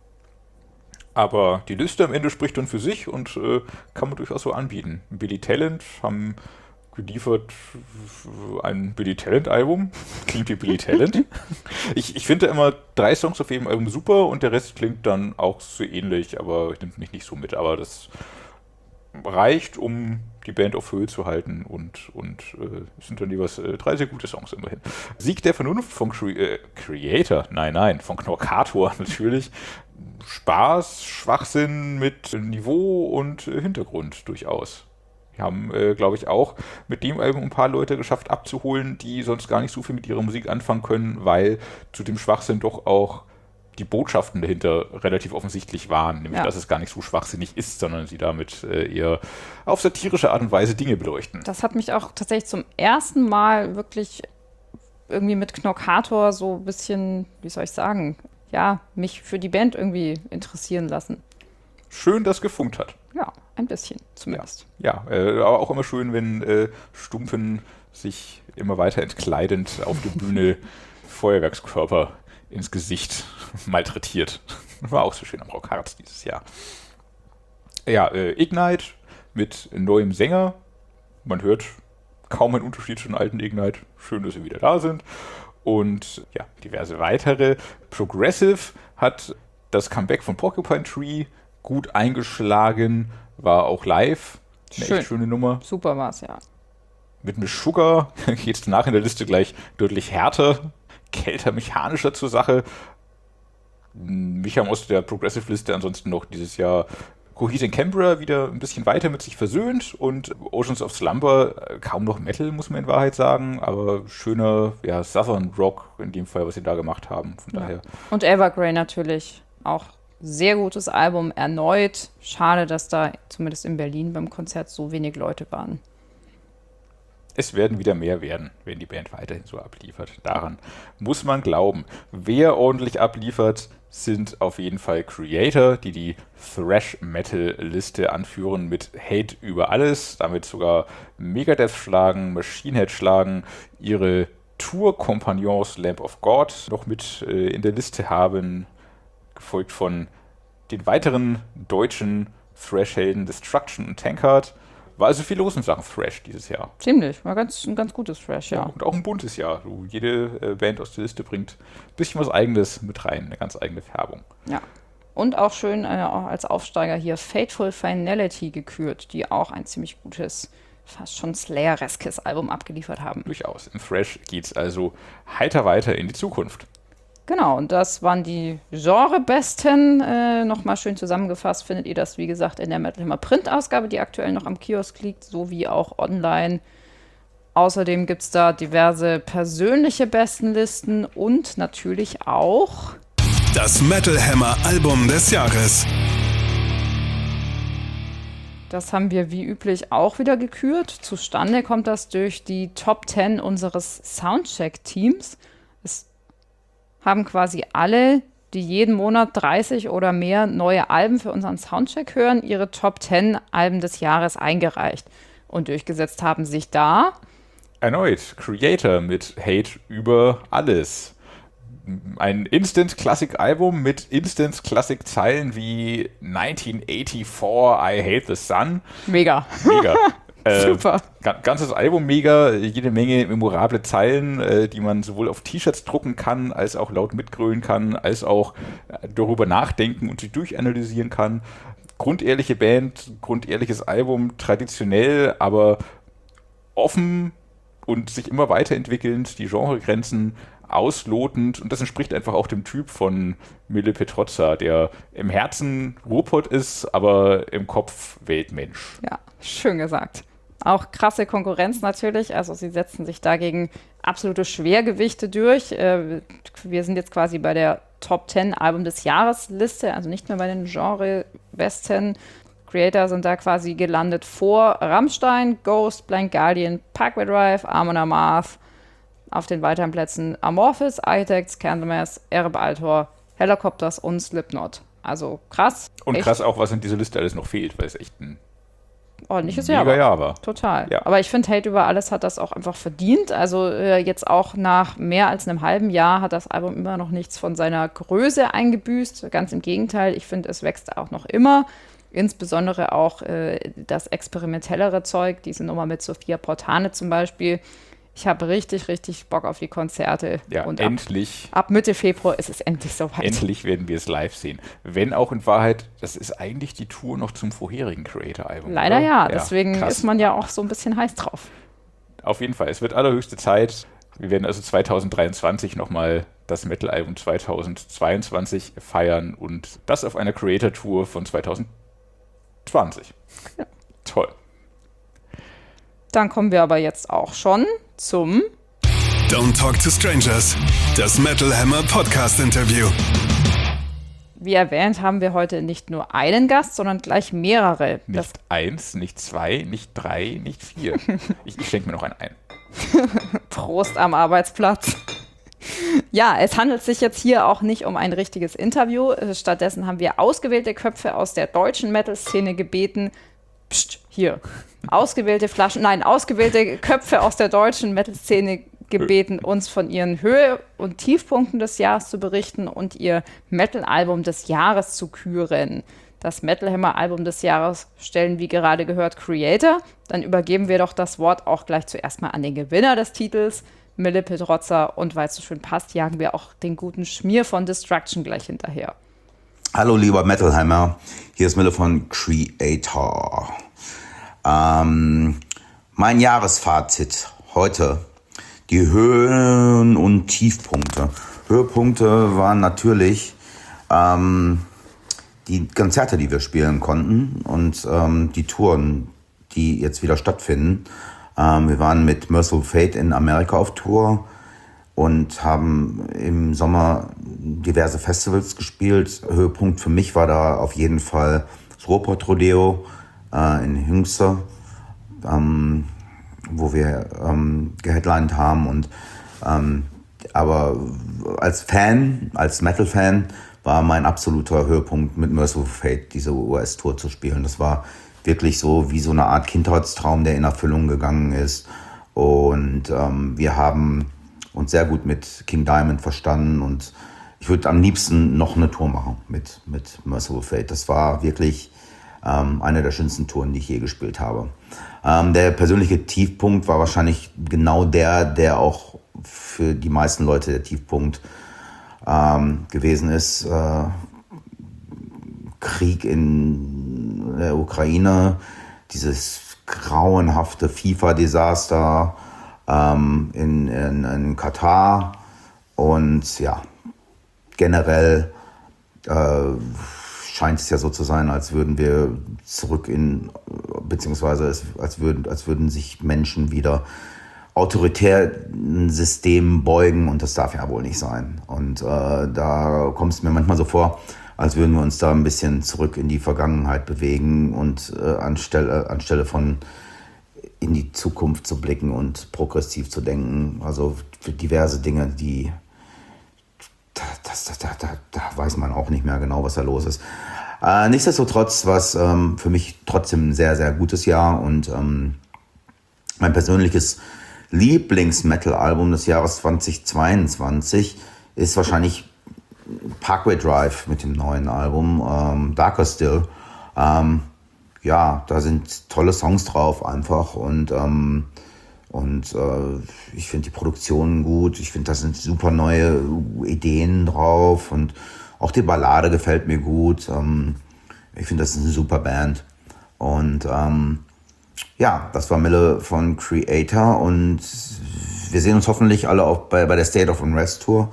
Aber die Liste am Ende spricht dann für sich und kann man durchaus so anbieten. Billy Talent haben geliefert ein Billy Talent-Album. Klingt wie Billy Talent. Ich finde immer 3 Songs auf jedem Album super und der Rest klingt dann auch so ähnlich, aber nimmt mich nicht so mit. Aber das reicht, um die Band auf Höhe zu halten und es sind dann jeweils 3 sehr gute Songs immerhin. Sieg der Vernunft vom Creator, von Knorkator natürlich. Spaß, Schwachsinn mit Niveau und Hintergrund durchaus. Wir haben, glaube ich, auch mit dem Album ein paar Leute geschafft abzuholen, die sonst gar nicht so viel mit ihrer Musik anfangen können, weil zu dem Schwachsinn doch auch die Botschaften dahinter relativ offensichtlich waren. Nämlich, dass es gar nicht so schwachsinnig ist, sondern sie damit eher auf satirische Art und Weise Dinge beleuchten. Das hat mich auch tatsächlich zum ersten Mal wirklich irgendwie mit Knorkator so ein bisschen, wie soll ich sagen, mich für die Band irgendwie interessieren lassen. Schön, dass gefunkt hat. Ja, ein bisschen zumindest. Ja, aber auch immer schön, wenn Stumpfen sich immer weiter entkleidend auf der Bühne Feuerwerkskörper ins Gesicht malträtiert. War auch so schön am Rockharz dieses Jahr. Ja, Ignite mit neuem Sänger. Man hört kaum einen Unterschied zu den alten Ignite. Schön, dass sie wieder da sind. Und ja, diverse weitere. Progressive hat das Comeback von Porcupine Tree gut eingeschlagen, war auch live. Eine echt schöne Nummer. Super war's, ja. Mit Miss Sugar geht es danach in der Liste gleich deutlich härter, kälter, mechanischer zur Sache. Mich haben aus der Progressive-Liste ansonsten noch dieses Jahr Coheed in Canberra wieder ein bisschen weiter mit sich versöhnt und Oceans of Slumber, kaum noch Metal, muss man in Wahrheit sagen, aber schöner Southern Rock in dem Fall, was sie da gemacht haben. Von daher. Und Evergrey natürlich auch sehr gutes Album erneut. Schade, dass da zumindest in Berlin beim Konzert so wenig Leute waren. Es werden wieder mehr werden, wenn die Band weiterhin so abliefert. Daran muss man glauben. Wer ordentlich abliefert, sind auf jeden Fall Creator, die die Thrash-Metal-Liste anführen mit Hate über alles, damit sogar Megadeth schlagen, Machine Head schlagen, ihre Tour-Kompagnons Lamb of God noch mit in der Liste haben, gefolgt von den weiteren deutschen Thrash-Helden Destruction und Tankard. War also viel los in Sachen Thrash dieses Jahr. Ziemlich, war ein ganz gutes Thrash, ja. Und auch ein buntes Jahr. Jede Band aus der Liste bringt ein bisschen was Eigenes mit rein, eine ganz eigene Färbung. Ja. Und auch schön auch als Aufsteiger hier Fateful Finality gekürt, die auch ein ziemlich gutes, fast schon Slayer-eskes Album abgeliefert haben. Durchaus. Im Thrash geht's also heiter weiter in die Zukunft. Genau, und das waren die Genrebesten. Nochmal schön zusammengefasst findet ihr das, wie gesagt, in der Metal Hammer Print-Ausgabe, die aktuell noch am Kiosk liegt, sowie auch online. Außerdem gibt es da diverse persönliche Bestenlisten und natürlich auch das Metal Hammer Album des Jahres. Das haben wir wie üblich auch wieder gekürt. Zustande kommt das durch die Top 10 unseres Soundcheck-Teams. Es haben quasi alle, die jeden Monat 30 oder mehr neue Alben für unseren Soundcheck hören, ihre Top 10 Alben des Jahres eingereicht. Und durchgesetzt haben sich da erneut Creator mit Hate über alles. Ein Instant-Classic-Album mit Instant-Classic-Zeilen wie 1984, I Hate the Sun. mega. Mega. Super. Ganzes Album mega, jede Menge memorable Zeilen, die man sowohl auf T-Shirts drucken kann, als auch laut mitgrölen kann, als auch darüber nachdenken und sie durchanalysieren kann. Grundehrliche Band, grundehrliches Album, traditionell, aber offen und sich immer weiterentwickelnd, die Genregrenzen auslotend, und das entspricht einfach auch dem Typ von Mille Petrozza, der im Herzen Ruhrpott ist, aber im Kopf Weltmensch. Ja, schön gesagt. Auch krasse Konkurrenz natürlich, also sie setzen sich dagegen absolute Schwergewichte durch. Wir sind jetzt quasi bei der Top 10 Album des Jahres Liste, also nicht mehr bei den Genre-Westen. Creator sind da quasi gelandet vor Rammstein, Ghost, Blind Guardian, Parkway Drive, Amon Amarth. Auf den weiteren Plätzen Amorphis, Architects, Candlemass, Ereb Altor, Helicopters und Slipknot. Also krass. Und krass auch, was in dieser Liste alles noch fehlt, weil es echt ein ordentliches mega Jahr war. Total. Ja. Aber ich finde, Hate über alles hat das auch einfach verdient. Also jetzt auch nach mehr als einem halben Jahr hat das Album immer noch nichts von seiner Größe eingebüßt. Ganz im Gegenteil, ich finde, es wächst auch noch immer. Insbesondere auch das experimentellere Zeug, diese Nummer mit Sophia Portane zum Beispiel. Ich habe richtig, richtig Bock auf die Konzerte. Ja, und endlich. Ab Mitte Februar ist es endlich soweit. Endlich werden wir es live sehen. Wenn auch in Wahrheit, das ist eigentlich die Tour noch zum vorherigen Creator-Album. Leider oder? ja, deswegen krass. ist man ja auch so ein bisschen heiß drauf. Auf jeden Fall, es wird allerhöchste Zeit. Wir werden also 2023 nochmal das Metal-Album 2022 feiern und das auf einer Creator-Tour von 2020. Ja. Toll. Dann kommen wir aber jetzt auch schon zum Don't Talk to Strangers, das Metal Hammer Podcast Interview. Wie erwähnt, haben wir heute nicht nur einen Gast, sondern gleich mehrere. Nicht 1, nicht 2, nicht 3, nicht 4. Ich schenke mir noch einen ein. Prost am Arbeitsplatz. Ja, es handelt sich jetzt hier auch nicht um ein richtiges Interview. Stattdessen haben wir ausgewählte Köpfe aus der deutschen Metal-Szene gebeten. Psst, hier. Ausgewählte Köpfe aus der deutschen Metal-Szene gebeten, uns von ihren Höhe- und Tiefpunkten des Jahres zu berichten und ihr Metal-Album des Jahres zu küren. Das Metal Hammer-Album des Jahres stellen, wie gerade gehört, Creator. Dann übergeben wir doch das Wort auch gleich zuerst mal an den Gewinner des Titels, Mille Petrozza. Und weil es so schön passt, jagen wir auch den guten Schmier von Destruction gleich hinterher. Hallo lieber Metal Hammer, hier ist Mille von Creator. Mein Jahresfazit heute, die Höhen- und Tiefpunkte. Höhepunkte waren natürlich die Konzerte, die wir spielen konnten und die Touren, die jetzt wieder stattfinden. Wir waren mit Merciful Fate in Amerika auf Tour und haben im Sommer diverse Festivals gespielt. Höhepunkt für mich war da auf jeden Fall das Ruhrpott Rodeo in Hünxe, wo wir geheadlined haben. Und aber als Fan, als Metal-Fan, war mein absoluter Höhepunkt mit Merciful Fate, diese US-Tour zu spielen. Das war wirklich so wie so eine Art Kindheitstraum, der in Erfüllung gegangen ist. Und wir haben uns sehr gut mit King Diamond verstanden. Und ich würde am liebsten noch eine Tour machen mit Merciful Fate. Das war wirklich eine der schönsten Touren, die ich je gespielt habe. Der persönliche Tiefpunkt war wahrscheinlich genau der auch für die meisten Leute der Tiefpunkt gewesen ist. Krieg in der Ukraine, dieses grauenhafte FIFA-Desaster in Katar und ja, generell scheint es ja so zu sein, als würden wir zurück beziehungsweise als würden sich Menschen wieder autoritären Systemen beugen und das darf ja wohl nicht sein. Und da kommt es mir manchmal so vor, als würden wir uns da ein bisschen zurück in die Vergangenheit bewegen und anstelle von in die Zukunft zu blicken und progressiv zu denken. Also für diverse Dinge, die da weiß man auch nicht mehr genau, was da los ist. Nichtsdestotrotz war es für mich trotzdem ein sehr, sehr gutes Jahr und mein persönliches Lieblings-Metal-Album des Jahres 2022 ist wahrscheinlich Parkway Drive mit dem neuen Album, Darker Still. Ja, da sind tolle Songs drauf einfach und ich finde die Produktion gut. Ich finde, da sind super neue Ideen drauf und auch die Ballade gefällt mir gut. Ich finde, das ist eine super Band. Und ja, das war Mille von Kreator und wir sehen uns hoffentlich alle auch bei der State of Unrest Tour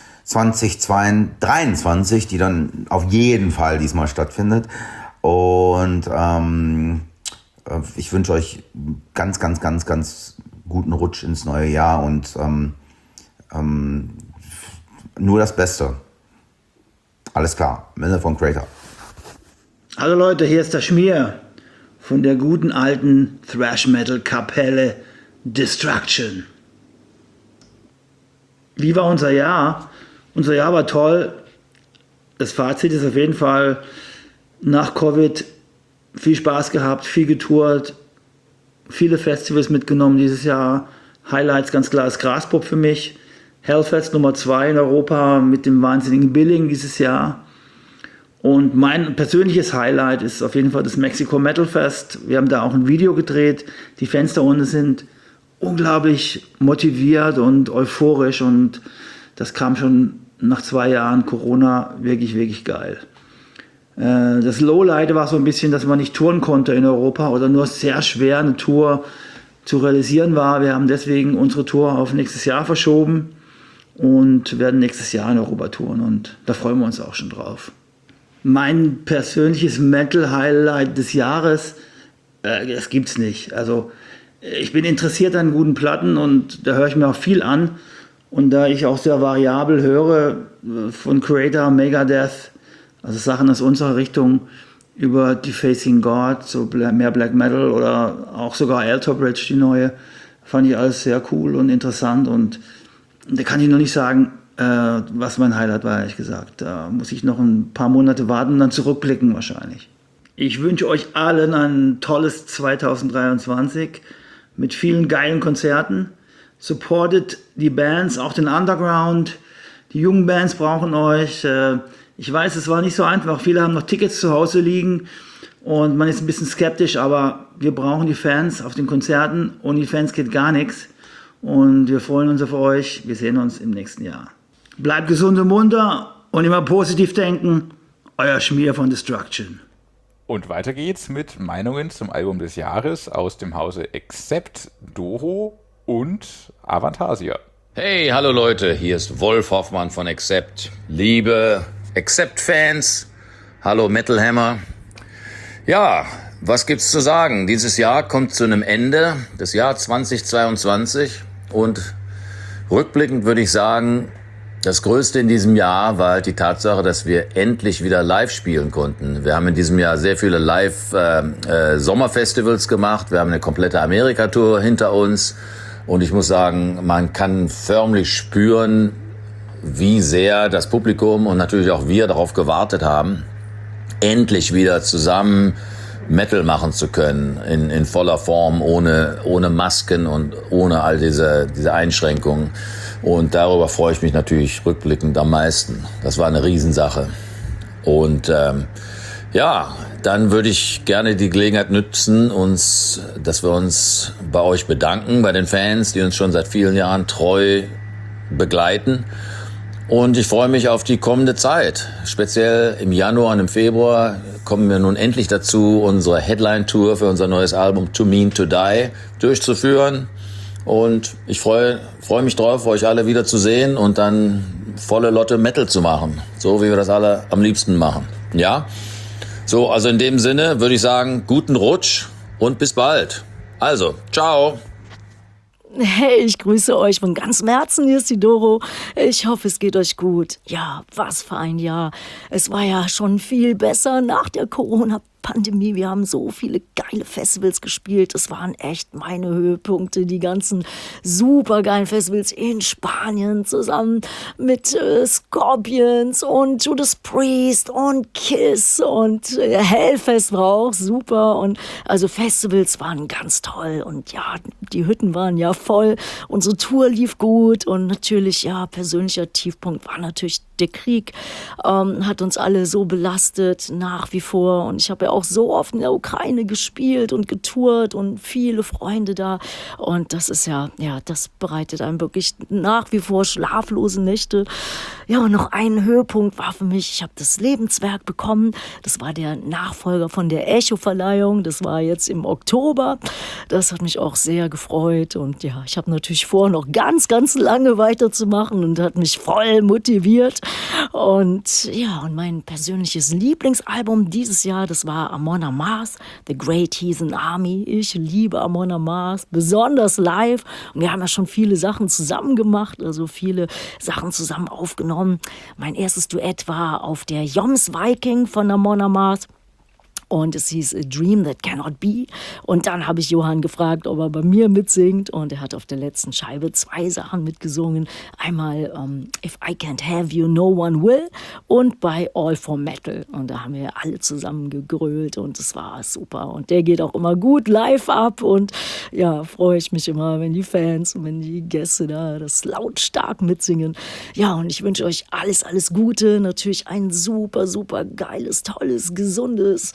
2023, die dann auf jeden Fall diesmal stattfindet. Und ich wünsche euch ganz, ganz, ganz, ganz guten Rutsch ins neue Jahr und nur das Beste. Alles klar, Mille von Kreator. Hallo Leute, hier ist der Schmier von der guten alten Thrash-Metal-Kapelle Destruction. Wie war unser Jahr? Unser Jahr war toll. Das Fazit ist auf jeden Fall nach Covid viel Spaß gehabt, viel getourt, viele Festivals mitgenommen dieses Jahr. Highlights ganz klar ist Graspop für mich. Hellfest Nummer 2 in Europa mit dem wahnsinnigen Billing dieses Jahr. Und mein persönliches Highlight ist auf jeden Fall das Mexico Metal Fest. Wir haben da auch ein Video gedreht. Die Fans da unten sind unglaublich motiviert und euphorisch und das kam schon nach 2 Jahren Corona wirklich, wirklich geil. Das Lowlight war so ein bisschen, dass man nicht touren konnte in Europa oder nur sehr schwer eine Tour zu realisieren war. Wir haben deswegen unsere Tour auf nächstes Jahr verschoben und werden nächstes Jahr in Europa touren und da freuen wir uns auch schon drauf. Mein persönliches Metal-Highlight des Jahres, das gibt's nicht. Also ich bin interessiert an guten Platten und da höre ich mir auch viel an. Und da ich auch sehr variabel höre, von Kreator, Megadeth, also Sachen aus unserer Richtung, über Defacing God, so mehr Black Metal oder auch sogar Alter Bridge, die neue, fand ich alles sehr cool und interessant. Und da kann ich noch nicht sagen, was mein Highlight war, ehrlich gesagt. Da muss ich noch ein paar Monate warten und dann zurückblicken wahrscheinlich. Ich wünsche euch allen ein tolles 2023 mit vielen geilen Konzerten. Supportet die Bands, auch den Underground. Die jungen Bands brauchen euch. Ich weiß, es war nicht so einfach. Viele haben noch Tickets zu Hause liegen und man ist ein bisschen skeptisch, aber wir brauchen die Fans auf den Konzerten. Ohne die Fans geht gar nichts. Und wir freuen uns auf euch. Wir sehen uns im nächsten Jahr. Bleibt gesund und munter und immer positiv denken. Euer Schmier von Destruction. Und weiter geht's mit Meinungen zum Album des Jahres aus dem Hause Accept, Doro und Avantasia. Hey, hallo Leute, hier ist Wolf Hoffmann von Accept. Liebe Accept-Fans, hallo Metal Hammer. Ja, was gibt's zu sagen? Dieses Jahr kommt zu einem Ende, das Jahr 2022 und rückblickend würde ich sagen, das Größte in diesem Jahr war halt die Tatsache, dass wir endlich wieder live spielen konnten. Wir haben in diesem Jahr sehr viele Live-Sommerfestivals gemacht. Wir haben eine komplette Amerika-Tour hinter uns. Und ich muss sagen, man kann förmlich spüren, wie sehr das Publikum und natürlich auch wir darauf gewartet haben, endlich wieder zusammen Metal machen zu können, in voller Form, ohne Masken und ohne all diese Einschränkungen. Und darüber freue ich mich natürlich rückblickend am meisten. Das war eine Riesensache. Und ja, dann würde ich gerne die Gelegenheit nutzen, dass wir uns bei euch bedanken, bei den Fans, die uns schon seit vielen Jahren treu begleiten. Und ich freue mich auf die kommende Zeit. Speziell im Januar und im Februar kommen wir nun endlich dazu, unsere Headline-Tour für unser neues Album Too Mean to Die durchzuführen. Und ich freue mich drauf, euch alle wieder zu sehen und dann volle Lotte Metal zu machen. So wie wir das alle am liebsten machen. Ja? So, also in dem Sinne würde ich sagen, guten Rutsch und bis bald. Also, ciao. Hey, ich grüße euch von ganzem Herzen. Hier ist die Doro. Ich hoffe, es geht euch gut. Ja, was für ein Jahr. Es war ja schon viel besser nach der Corona-Pandemie. Wir haben so viele geile Festivals gespielt. Es waren echt meine Höhepunkte. Die ganzen supergeilen Festivals in Spanien zusammen mit Scorpions und Judas Priest und Kiss und Hellfest war auch super. Und also Festivals waren ganz toll. Und ja, die Hütten waren ja voll. Unsere Tour lief gut. Und natürlich, ja, persönlicher Tiefpunkt war natürlich der Krieg. Hat uns alle so belastet, nach wie vor. Und ich habe ja auch so oft in der Ukraine gespielt und getourt und viele Freunde da. Und das ist ja, das bereitet einem wirklich nach wie vor schlaflose Nächte. Ja, und noch ein Höhepunkt war für mich, ich habe das Lebenswerk bekommen. Das war der Nachfolger von der Echo-Verleihung. Das war jetzt im Oktober. Das hat mich auch sehr gefreut. Und ja, ich habe natürlich vor, noch ganz, ganz lange weiterzumachen und hat mich voll motiviert. Und ja, und mein persönliches Lieblingsalbum dieses Jahr, das war Amon Amarth, The Great Heathen Army. Ich liebe Amon Amarth, besonders live. Und wir haben ja schon viele Sachen zusammen gemacht, also viele Sachen zusammen aufgenommen. Mein erstes Duett war auf der Joms Viking von Amon Amarth. Und es hieß A Dream That Cannot Be. Und dann habe ich Johann gefragt, ob er bei mir mitsingt. Und er hat auf der letzten Scheibe 2 Sachen mitgesungen. Einmal If I Can't Have You, No One Will. Und bei All for Metal. Und da haben wir alle zusammen gegrölt. Und es war super. Und der geht auch immer gut live ab. Und ja, freue ich mich immer, wenn die Fans und wenn die Gäste da das lautstark mitsingen. Ja, und ich wünsche euch alles, alles Gute. Natürlich ein super, super geiles, tolles, gesundes,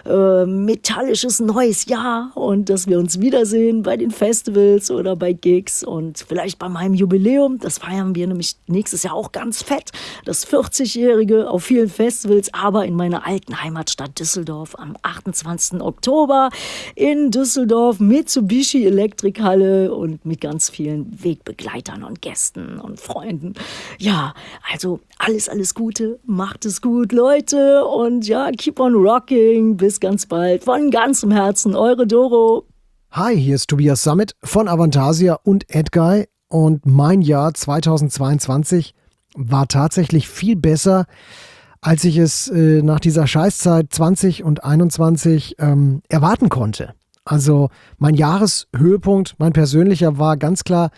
metallisches neues Jahr und dass wir uns wiedersehen bei den Festivals oder bei Gigs und vielleicht bei meinem Jubiläum. Das feiern wir nämlich nächstes Jahr auch ganz fett. Das 40-Jährige auf vielen Festivals, aber in meiner alten Heimatstadt Düsseldorf am 28. Oktober in Düsseldorf, Mitsubishi Elektrikhalle und mit ganz vielen Wegbegleitern und Gästen und Freunden. Ja, also alles, alles Gute, macht es gut, Leute, und ja, keep on rocking. Bis ganz bald. Von ganzem Herzen, eure Doro. Hi, hier ist Tobias Sammet von Avantasia und Edguy. Und mein Jahr 2022 war tatsächlich viel besser, als ich es nach dieser Scheißzeit 20 und 21 erwarten konnte. Also mein Jahreshöhepunkt, mein persönlicher, war ganz klar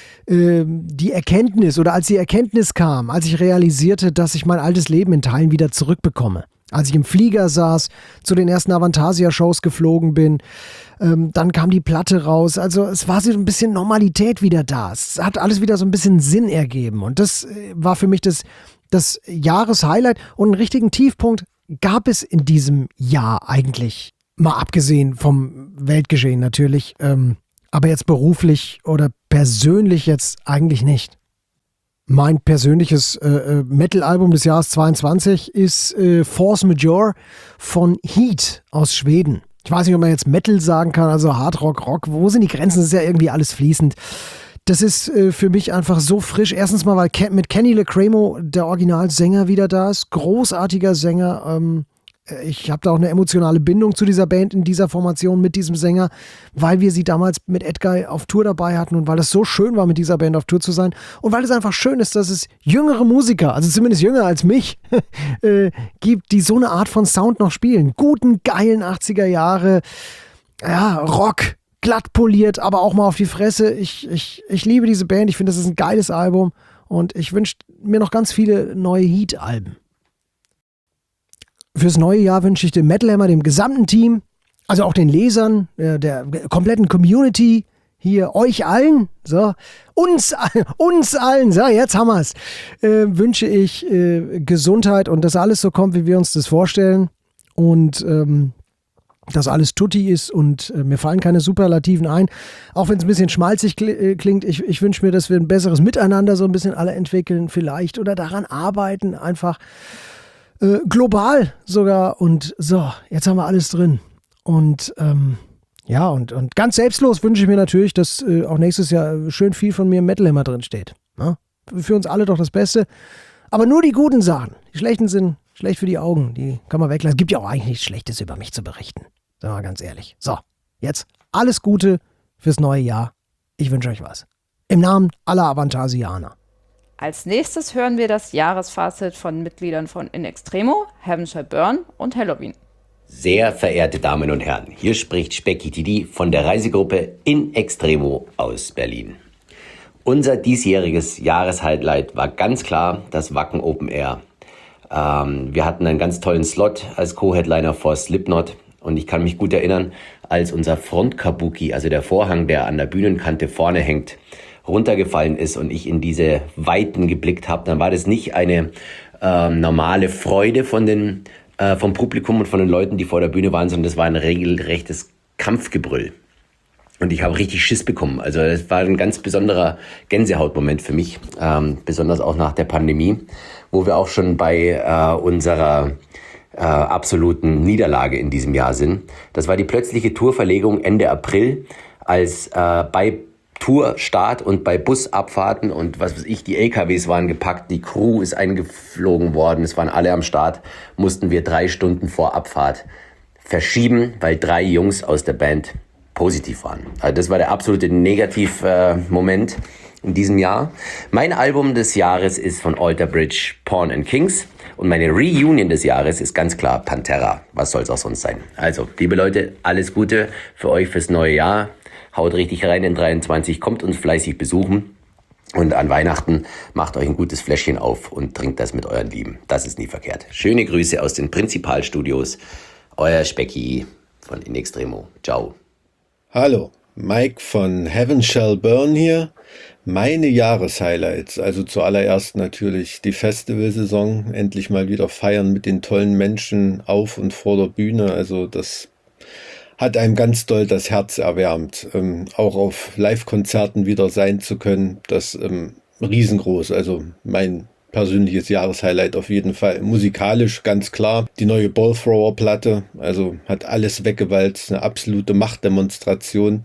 die Erkenntnis, oder als die Erkenntnis kam, als ich realisierte, dass ich mein altes Leben in Teilen wieder zurückbekomme. Als ich im Flieger saß, zu den ersten Avantasia-Shows geflogen bin, dann kam die Platte raus. Also es war so ein bisschen Normalität wieder da. Es hat alles wieder so ein bisschen Sinn ergeben. Und das war für mich das Jahreshighlight. Und einen richtigen Tiefpunkt gab es in diesem Jahr eigentlich. Mal abgesehen vom Weltgeschehen natürlich. Aber jetzt beruflich oder persönlich jetzt eigentlich nicht. Mein persönliches Metal-Album des Jahres 22 ist Force Majeure von Heat aus Schweden. Ich weiß nicht, ob man jetzt Metal sagen kann, also Hardrock, Rock. Wo sind die Grenzen? Das ist ja irgendwie alles fließend. Das ist für mich einfach so frisch. Erstens mal, weil mit Kenny LeCremo der Originalsänger wieder da ist. Großartiger Sänger. Ich habe da auch eine emotionale Bindung zu dieser Band in dieser Formation mit diesem Sänger, weil wir sie damals mit Edguy auf Tour dabei hatten und weil es so schön war, mit dieser Band auf Tour zu sein und weil es einfach schön ist, dass es jüngere Musiker, also zumindest jünger als mich, gibt, die so eine Art von Sound noch spielen. Guten, geilen 80er Jahre, ja, Rock, glatt poliert, aber auch mal auf die Fresse. Ich liebe diese Band, ich finde, das ist ein geiles Album und ich wünsche mir noch ganz viele neue Heat-Alben. Fürs neue Jahr wünsche ich dem Metal Hammer, dem gesamten Team, also auch den Lesern, der kompletten Community, hier euch allen, so, uns allen, so, jetzt haben wir es, wünsche ich Gesundheit und dass alles so kommt, wie wir uns das vorstellen und dass alles tutti ist und mir fallen keine Superlativen ein, auch wenn es ein bisschen schmalzig klingt. Ich wünsche mir, dass wir ein besseres Miteinander so ein bisschen alle entwickeln vielleicht oder daran arbeiten, einfach global sogar. Und so, jetzt haben wir alles drin. Und ja, und ganz selbstlos wünsche ich mir natürlich, dass auch nächstes Jahr schön viel von mir im Metal Hammer drin steht. Ja? Für uns alle doch das Beste. Aber nur die guten Sachen. Die schlechten sind schlecht für die Augen. Die kann man weglassen. Es gibt ja auch eigentlich nichts Schlechtes über mich zu berichten. Sagen wir mal ganz ehrlich. So, jetzt alles Gute fürs neue Jahr. Ich wünsche euch was. Im Namen aller Avantasianer. Als nächstes hören wir das Jahresfazit von Mitgliedern von In Extremo, Heaven Shall Burn und Helloween. Sehr verehrte Damen und Herren, hier spricht Specki Didi von der Reisegruppe In Extremo aus Berlin. Unser diesjähriges Jahreshighlight war ganz klar das Wacken Open Air. Wir hatten einen ganz tollen Slot als Co-Headliner vor Slipknot und ich kann mich gut erinnern, als unser Front-Kabuki, also der Vorhang, der an der Bühnenkante vorne hängt, runtergefallen ist und ich in diese Weiten geblickt habe, dann war das nicht eine normale Freude vom Publikum und von den Leuten, die vor der Bühne waren, sondern das war ein regelrechtes Kampfgebrüll. Und ich habe richtig Schiss bekommen. Also das war ein ganz besonderer Gänsehautmoment für mich, besonders auch nach der Pandemie, wo wir auch schon bei unserer absoluten Niederlage in diesem Jahr sind. Das war die plötzliche Tourverlegung Ende April, als bei Tourstart und bei Busabfahrten und was weiß ich, die LKWs waren gepackt, die Crew ist eingeflogen worden, es waren alle am Start, mussten wir 3 Stunden vor Abfahrt verschieben, weil 3 Jungs aus der Band positiv waren. Also das war der absolute Negativ-Moment in diesem Jahr. Mein Album des Jahres ist von Alter Bridge, Pawn and Kings. Und meine Reunion des Jahres ist ganz klar Pantera. Was soll es auch sonst sein? Also, liebe Leute, alles Gute für euch fürs neue Jahr. Haut richtig rein in 23, kommt uns fleißig besuchen. Und an Weihnachten macht euch ein gutes Fläschchen auf und trinkt das mit euren Lieben. Das ist nie verkehrt. Schöne Grüße aus den Prinzipalstudios. Euer Specki von In Extremo. Ciao. Hallo, Mike von Heaven Shall Burn hier. Meine Jahreshighlights, also zuallererst natürlich die Festivalsaison, endlich mal wieder feiern mit den tollen Menschen auf und vor der Bühne, also das hat einem ganz doll das Herz erwärmt, auch auf Live-Konzerten wieder sein zu können, das riesengroß, also mein persönliches Jahreshighlight auf jeden Fall. Musikalisch ganz klar, die neue Ballthrower-Platte, also hat alles weggewalzt, eine absolute Machtdemonstration.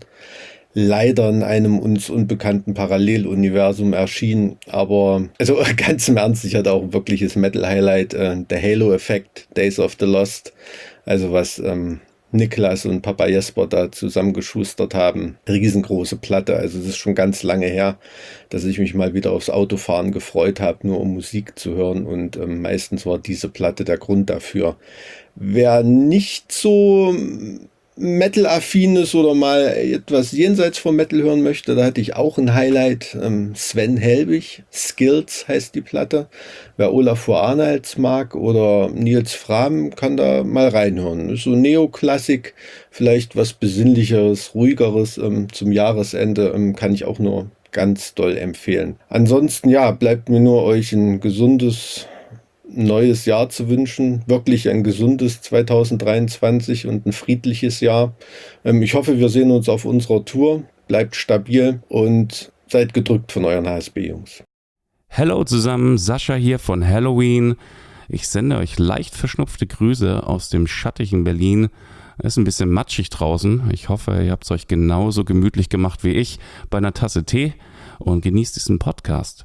Leider in einem uns unbekannten Paralleluniversum erschienen, aber also ganz im Ernst, ich hatte auch ein wirkliches Metal-Highlight, der Halo-Effekt, Days of the Lost, also was Niklas und Papa Jesper da zusammengeschustert haben, riesengroße Platte, also es ist schon ganz lange her, dass ich mich mal wieder aufs Autofahren gefreut habe, nur um Musik zu hören und meistens war diese Platte der Grund dafür. Wer nicht so Metal-affin ist oder mal etwas jenseits vom Metal hören möchte, da hatte ich auch ein Highlight. Sven Helbig, Skills heißt die Platte. Wer Olafur Arnalds mag oder Nils Frahm, kann da mal reinhören. Ist so Neoklassik, vielleicht was Besinnlicheres, Ruhigeres zum Jahresende, kann ich auch nur ganz doll empfehlen. Ansonsten, ja, bleibt mir nur euch ein gesundes neues Jahr zu wünschen, wirklich ein gesundes 2023 und ein friedliches Jahr. Ich hoffe, wir sehen uns auf unserer Tour. Bleibt stabil und seid gedrückt von euren HSB-Jungs. Hello zusammen, Sascha hier von Helloween. Ich sende euch leicht verschnupfte Grüße aus dem schattigen Berlin. Es ist ein bisschen matschig draußen. Ich hoffe, ihr habt es euch genauso gemütlich gemacht wie ich bei einer Tasse Tee und genießt diesen Podcast.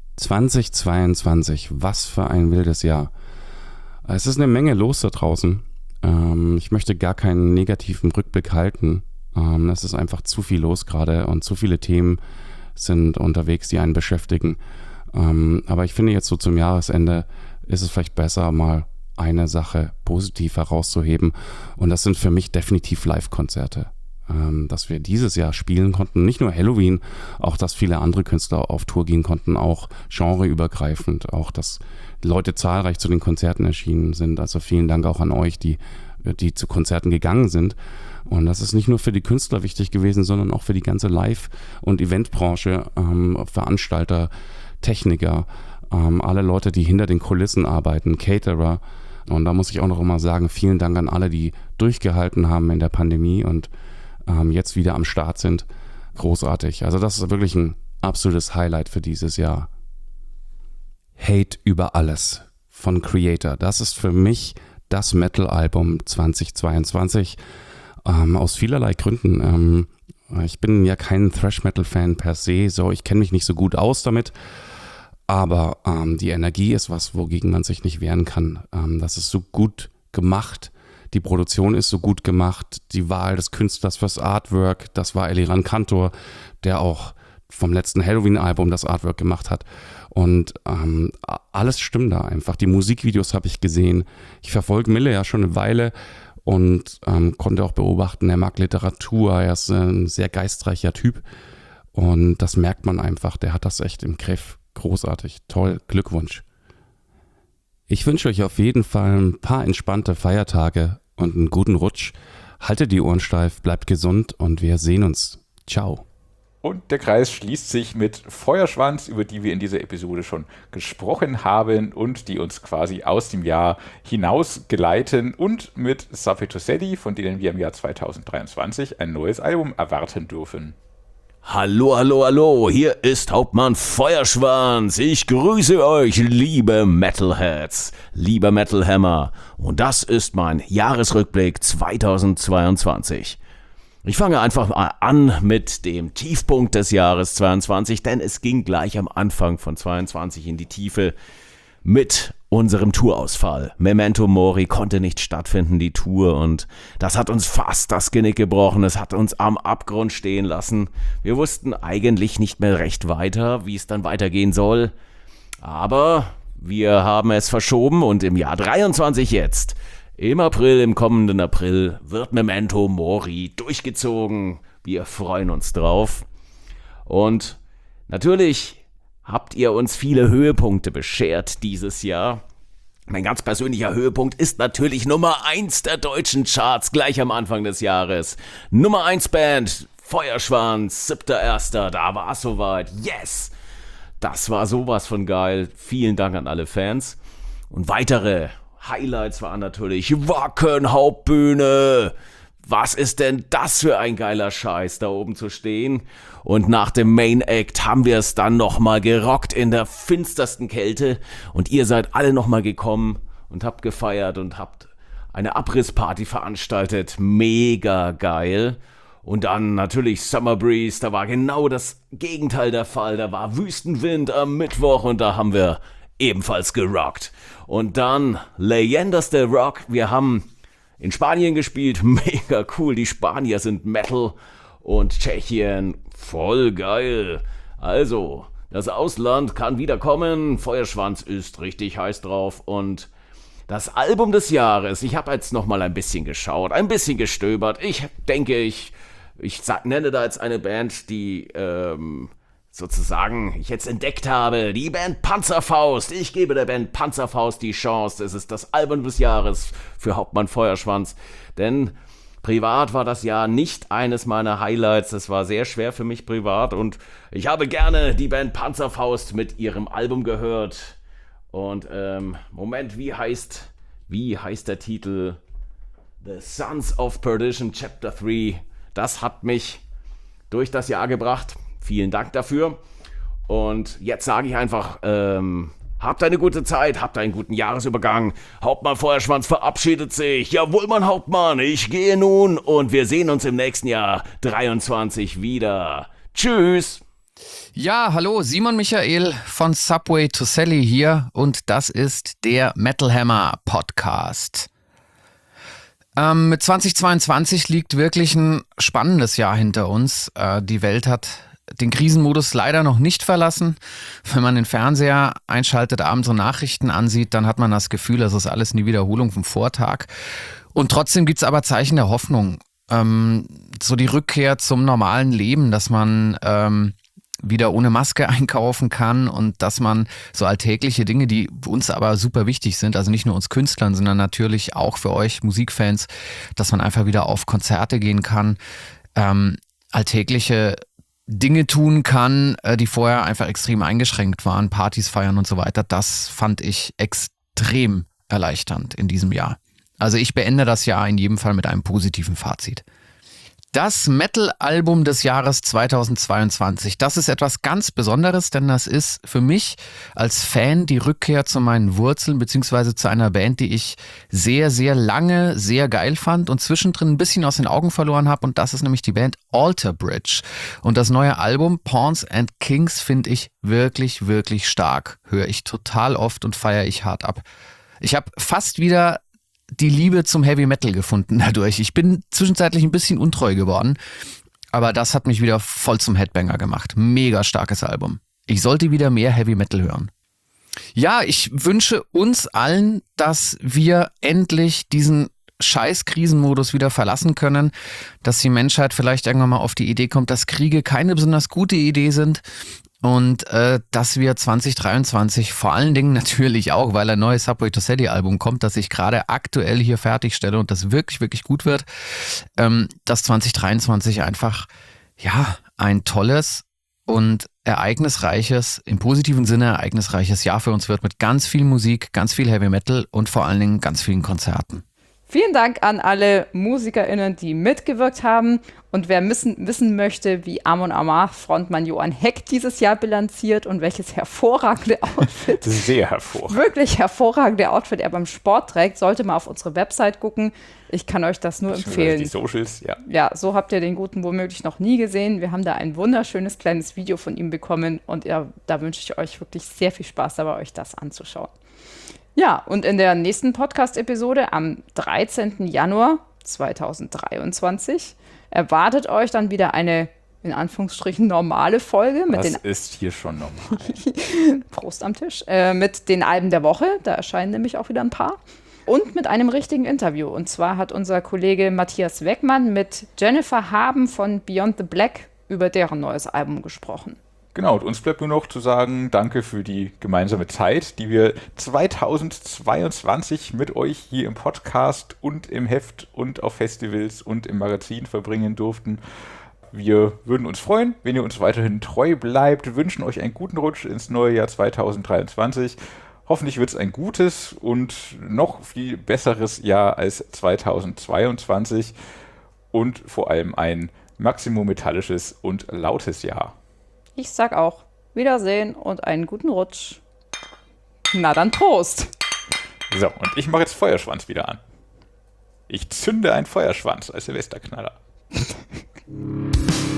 2022, was für ein wildes Jahr. Es ist eine Menge los da draußen. Ich möchte gar keinen negativen Rückblick halten. Es ist einfach zu viel los gerade und zu viele Themen sind unterwegs, die einen beschäftigen. Aber ich finde jetzt so zum Jahresende ist es vielleicht besser, mal eine Sache positiv herauszuheben. Und das sind für mich definitiv Live-Konzerte. Dass wir dieses Jahr spielen konnten, nicht nur Helloween, auch dass viele andere Künstler auf Tour gehen konnten, auch genreübergreifend, auch dass Leute zahlreich zu den Konzerten erschienen sind. Also vielen Dank auch an euch, die zu Konzerten gegangen sind. Und das ist nicht nur für die Künstler wichtig gewesen, sondern auch für die ganze Live- und Eventbranche, Veranstalter, Techniker, alle Leute, die hinter den Kulissen arbeiten, Caterer. Und da muss ich auch noch immer sagen, vielen Dank an alle, die durchgehalten haben in der Pandemie und jetzt wieder am Start sind. Großartig. Also das ist wirklich ein absolutes Highlight für dieses Jahr. Hate über alles von Creator. Das ist für mich das Metal-Album 2022. Aus vielerlei Gründen. Ich bin ja kein Thrash-Metal-Fan per se. So, ich kenne mich nicht so gut aus damit. Aber die Energie ist was, wogegen man sich nicht wehren kann. Das ist so gut gemacht. Die Produktion ist so gut gemacht, die Wahl des Künstlers fürs Artwork, das war Eliran Kantor, der auch vom letzten Halloween-Album das Artwork gemacht hat. Und alles stimmt da einfach. Die Musikvideos habe ich gesehen. Ich verfolge Mille ja schon eine Weile und konnte auch beobachten, er mag Literatur, er ist ein sehr geistreicher Typ. Und das merkt man einfach, der hat das echt im Griff. Großartig, toll, Glückwunsch. Ich wünsche euch auf jeden Fall ein paar entspannte Feiertage und einen guten Rutsch. Haltet die Ohren steif, bleibt gesund und wir sehen uns. Ciao. Und der Kreis schließt sich mit Feuerschwanz, über die wir in dieser Episode schon gesprochen haben und die uns quasi aus dem Jahr hinaus geleiten, und mit Sapphe Toselli, von denen wir im Jahr 2023 ein neues Album erwarten dürfen. Hallo, hallo, hallo, hier ist Hauptmann Feuerschwanz. Ich grüße euch, liebe Metalheads, lieber Metal Hammer. Und das ist mein Jahresrückblick 2022. Ich fange einfach mal an mit dem Tiefpunkt des Jahres 22, denn es ging gleich am Anfang von 22 in die Tiefe mit unserem Tourausfall. Memento Mori konnte nicht stattfinden, die Tour, und das hat uns fast das Genick gebrochen. Es hat uns am Abgrund stehen lassen. Wir wussten eigentlich nicht mehr recht weiter, wie es dann weitergehen soll. Aber wir haben es verschoben und im Jahr 23 jetzt, im April, im kommenden April, wird Memento Mori durchgezogen. Wir freuen uns drauf. Und natürlich habt ihr uns viele Höhepunkte beschert dieses Jahr. Mein ganz persönlicher Höhepunkt ist natürlich Nummer 1 der deutschen Charts gleich am Anfang des Jahres. Nummer 1 Band, Feuerschwanz, 7.1., da war es soweit. Yes! Das war sowas von geil. Vielen Dank an alle Fans. Und weitere Highlights waren natürlich Wacken Hauptbühne. Was ist denn das für ein geiler Scheiß, da oben zu stehen? Und nach dem Main Act haben wir es dann nochmal gerockt in der finstersten Kälte. Und ihr seid alle nochmal gekommen und habt gefeiert und habt eine Abrissparty veranstaltet. Mega geil. Und dann natürlich Summer Breeze, da war genau das Gegenteil der Fall. Da war Wüstenwind am Mittwoch und da haben wir ebenfalls gerockt. Und dann Leyendas del Rock. Wir haben in Spanien gespielt, mega cool, die Spanier sind Metal, und Tschechien, voll geil. Also, das Ausland kann wiederkommen, Feuerschwanz ist richtig heiß drauf, und das Album des Jahres, ich habe jetzt nochmal ein bisschen geschaut, ein bisschen gestöbert. Ich denke, ich nenne da jetzt eine Band, die sozusagen ich jetzt entdeckt habe, die Band Panzerfaust. Ich gebe der Band Panzerfaust die Chance. Es ist das Album des Jahres für Hauptmann Feuerschwanz, denn privat war das Jahr nicht eines meiner Highlights. Es war sehr schwer für mich privat, und ich habe gerne die Band Panzerfaust mit ihrem Album gehört. Und Moment, wie heißt der Titel? The Sons of Perdition Chapter 3. Das hat mich durch das Jahr gebracht. Vielen Dank dafür. Und jetzt sage ich einfach, habt eine gute Zeit, habt einen guten Jahresübergang. Hauptmann Feuerschwanz verabschiedet sich. Jawohl, mein Hauptmann, ich gehe nun, und wir sehen uns im nächsten Jahr 23 wieder. Tschüss. Ja, hallo, Simon Michael von Subway to Sally hier, und das ist der Metal Hammer Podcast. Mit 2022 liegt wirklich ein spannendes Jahr hinter uns. Die Welt hat den Krisenmodus leider noch nicht verlassen. Wenn man den Fernseher einschaltet, abends und Nachrichten ansieht, dann hat man das Gefühl, es ist alles eine Wiederholung vom Vortag. Und trotzdem gibt es aber Zeichen der Hoffnung. So die Rückkehr zum normalen Leben, dass man wieder ohne Maske einkaufen kann, und dass man so alltägliche Dinge, die uns aber super wichtig sind, also nicht nur uns Künstlern, sondern natürlich auch für euch Musikfans, dass man einfach wieder auf Konzerte gehen kann, alltägliche Dinge tun kann, die vorher einfach extrem eingeschränkt waren, Partys feiern und so weiter. Das fand ich extrem erleichternd in diesem Jahr. Also ich beende das Jahr in jedem Fall mit einem positiven Fazit. Das Metal-Album des Jahres 2022, das ist etwas ganz Besonderes, denn das ist für mich als Fan die Rückkehr zu meinen Wurzeln, beziehungsweise zu einer Band, die ich sehr, sehr lange sehr geil fand und zwischendrin ein bisschen aus den Augen verloren habe, und das ist nämlich die Band Alter Bridge. Und das neue Album Pawns and Kings finde ich wirklich, wirklich stark. Höre ich total oft und feiere ich hart ab. Ich habe fast wieder die Liebe zum Heavy Metal gefunden dadurch. Ich bin zwischenzeitlich ein bisschen untreu geworden, aber das hat mich wieder voll zum Headbanger gemacht. Mega starkes Album. Ich sollte wieder mehr Heavy Metal hören. Ja, ich wünsche uns allen, dass wir endlich diesen Scheiß-Krisenmodus wieder verlassen können, dass die Menschheit vielleicht irgendwann mal auf die Idee kommt, dass Kriege keine besonders gute Idee sind und dass wir 2023 vor allen Dingen natürlich auch, weil ein neues Subway to Sally Album kommt, das ich gerade aktuell hier fertigstelle und das wirklich, wirklich gut wird, dass 2023 einfach ein tolles und ereignisreiches, im positiven Sinne ereignisreiches Jahr für uns wird mit ganz viel Musik, ganz viel Heavy Metal und vor allen Dingen ganz vielen Konzerten. Vielen Dank an alle MusikerInnen, die mitgewirkt haben. Und wer wissen möchte, wie Amon Amarth Frontmann Johann Heck dieses Jahr bilanziert und welches hervorragende Outfit, sehr hervorragend, wirklich hervorragende Outfit er beim Sport trägt, sollte mal auf unsere Website gucken. Ich kann euch das nur empfehlen. Die Socials, ja. Ja, so habt ihr den Guten womöglich noch nie gesehen. Wir haben da ein wunderschönes kleines Video von ihm bekommen und da wünsche ich euch wirklich sehr viel Spaß dabei, euch das anzuschauen. Ja, und in der nächsten Podcast-Episode am 13. Januar 2023 erwartet euch dann wieder eine, in Anführungsstrichen, normale Folge. Das ist hier schon normal. Prost am Tisch. Mit den Alben der Woche, da erscheinen nämlich auch wieder ein paar. Und mit einem richtigen Interview. Und zwar hat unser Kollege Matthias Weckmann mit Jennifer Haben von Beyond the Black über deren neues Album gesprochen. Genau, und uns bleibt nur noch zu sagen, danke für die gemeinsame Zeit, die wir 2022 mit euch hier im Podcast und im Heft und auf Festivals und im Magazin verbringen durften. Wir würden uns freuen, wenn ihr uns weiterhin treu bleibt, wünschen euch einen guten Rutsch ins neue Jahr 2023. Hoffentlich wird es ein gutes und noch viel besseres Jahr als 2022 und vor allem ein maximum metallisches und lautes Jahr. Ich sag auch Wiedersehen und einen guten Rutsch. Na dann Prost! So, und ich mache jetzt Feuerschwanz wieder an. Ich zünde einen Feuerschwanz als Silvesterknaller.